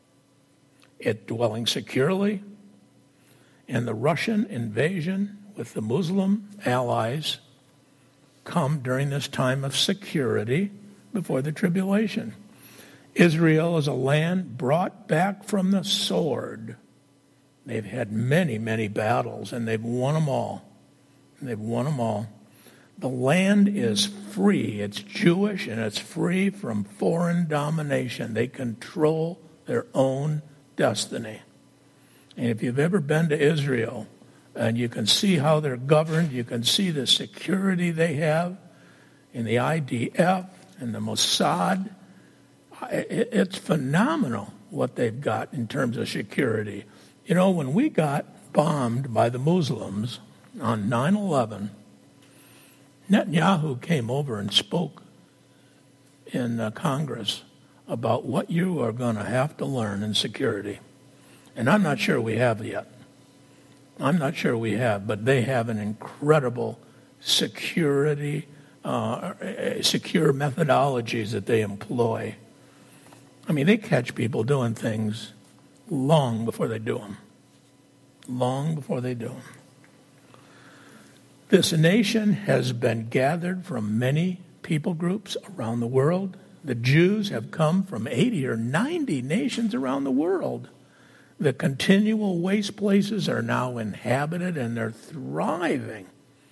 it dwelling securely, and the Russian invasion with the Muslim allies come during this time of security before the tribulation. Israel is a land brought back from the sword. They've had many, many battles, and they've won them all. They've won them all. The land is free. It's Jewish, and it's free from foreign domination. They control their own destiny. And if you've ever been to Israel, and you can see how they're governed, you can see the security they have, and the I D F and the Mossad. It's phenomenal what they've got in terms of security. You know, when we got bombed by the Muslims on nine eleven, Netanyahu came over and spoke in uh, Congress about what you are going to have to learn in security. And I'm not sure we have yet. I'm not sure we have, but they have an incredible security, uh, secure methodologies that they employ. I mean, they catch people doing things long before they do them. Long before they do them. This nation has been gathered from many people groups around the world. The Jews have come from eighty or ninety nations around the world. The continual waste places are now inhabited and they're thriving.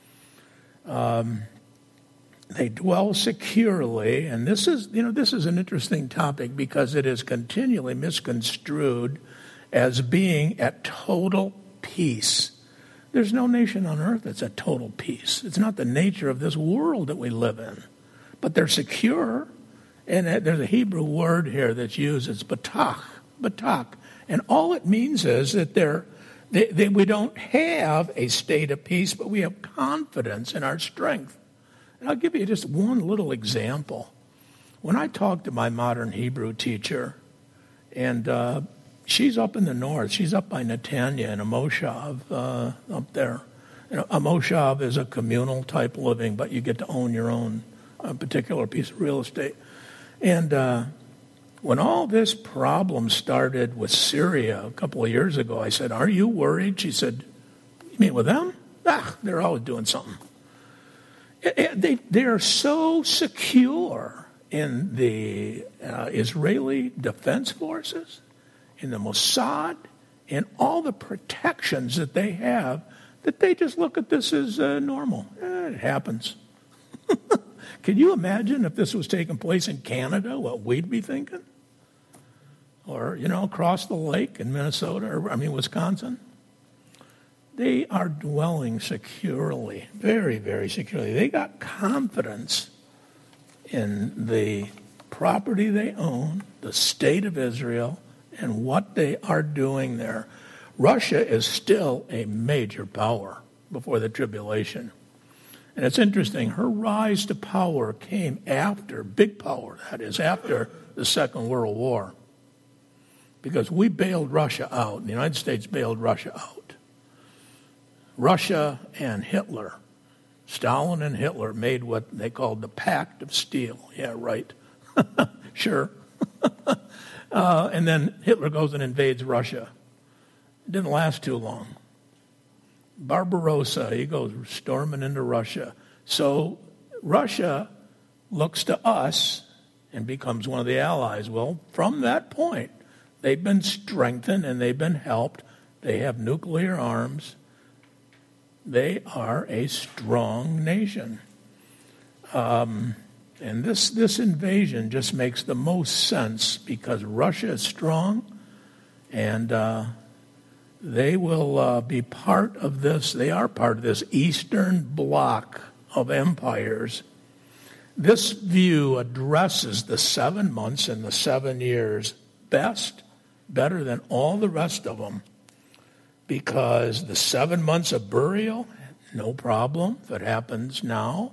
Um, they dwell securely, and this is, you know, this is an interesting topic because it is continually misconstrued as being at total peace. There's no nation on earth that's at total peace. It's not the nature of this world that we live in. But they're secure, and there's a Hebrew word here that's used. It's batach, batach. And all it means is that they're, they, they, we don't have a state of peace, but we have confidence in our strength. And I'll give you just one little example. When I talk to my modern Hebrew teacher, and uh, she's up in the north. She's up by Netanya in a moshav uh, up there. You know, a moshav is a communal type living, but you get to own your own uh, particular piece of real estate. And uh, when all this problem started with Syria a couple of years ago, I said, "Are you worried?" She said, "You mean with them? Ah, they're always doing something." It, it, they they are so secure in the uh, Israeli Defense Forces, in the Mossad, and all the protections that they have, that they just look at this as uh, normal. Eh, it happens. Can you imagine if this was taking place in Canada, what we'd be thinking? Or, you know, across the lake in Minnesota, or, I mean, Wisconsin? They are dwelling securely, very, very securely. They got confidence in the property they own, the state of Israel, and what they are doing there. Russia is still a major power before the tribulation. And it's interesting, her rise to power came after, big power, that is, after the Second World War. Because we bailed Russia out, the United States bailed Russia out. Russia and Hitler, Stalin and Hitler made what they called the Pact of Steel. Yeah, right. Sure. Uh, and then Hitler goes and invades Russia. It didn't last too long. Barbarossa, he goes storming into Russia. So Russia looks to us and becomes one of the allies. Well, from that point, they've been strengthened and they've been helped. They have nuclear arms. They are a strong nation. Um... And this, this invasion just makes the most sense because Russia is strong, and uh, they will uh, be part of this. They are part of this Eastern Bloc of empires. This view addresses the seven months and the seven years best, better than all the rest of them, because the seven months of burial, no problem if it happens now.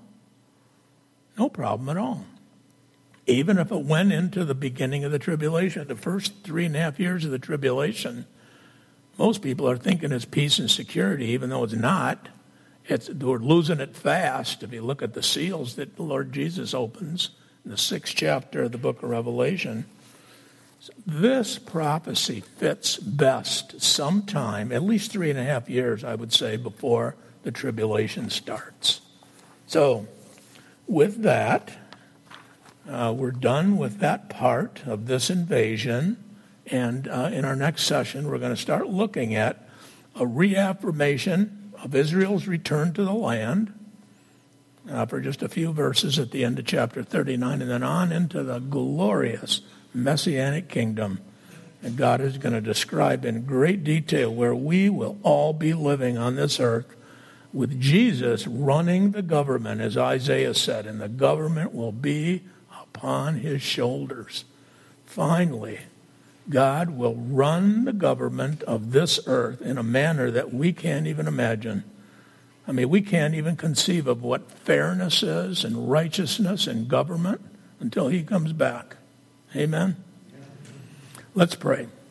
No problem at all. Even if it went into the beginning of the tribulation, the first three and a half years of the tribulation, most people are thinking it's peace and security, even though it's not. It's, we're losing it fast. If you look at the seals that the Lord Jesus opens in the sixth chapter of the book of Revelation, this prophecy fits best sometime, at least three and a half years, I would say, before the tribulation starts. So, with that, uh, we're done with that part of this invasion. And uh, in our next session, we're going to start looking at a reaffirmation of Israel's return to the land uh, for just a few verses at the end of chapter thirty-nine, and then on into the glorious Messianic kingdom that God is going to describe in great detail, where we will all be living on this earth with Jesus running the government, as Isaiah said, and the government will be upon his shoulders. Finally, God will run the government of this earth in a manner that we can't even imagine. I mean, we can't even conceive of what fairness is and righteousness in government until he comes back. Amen? Let's pray.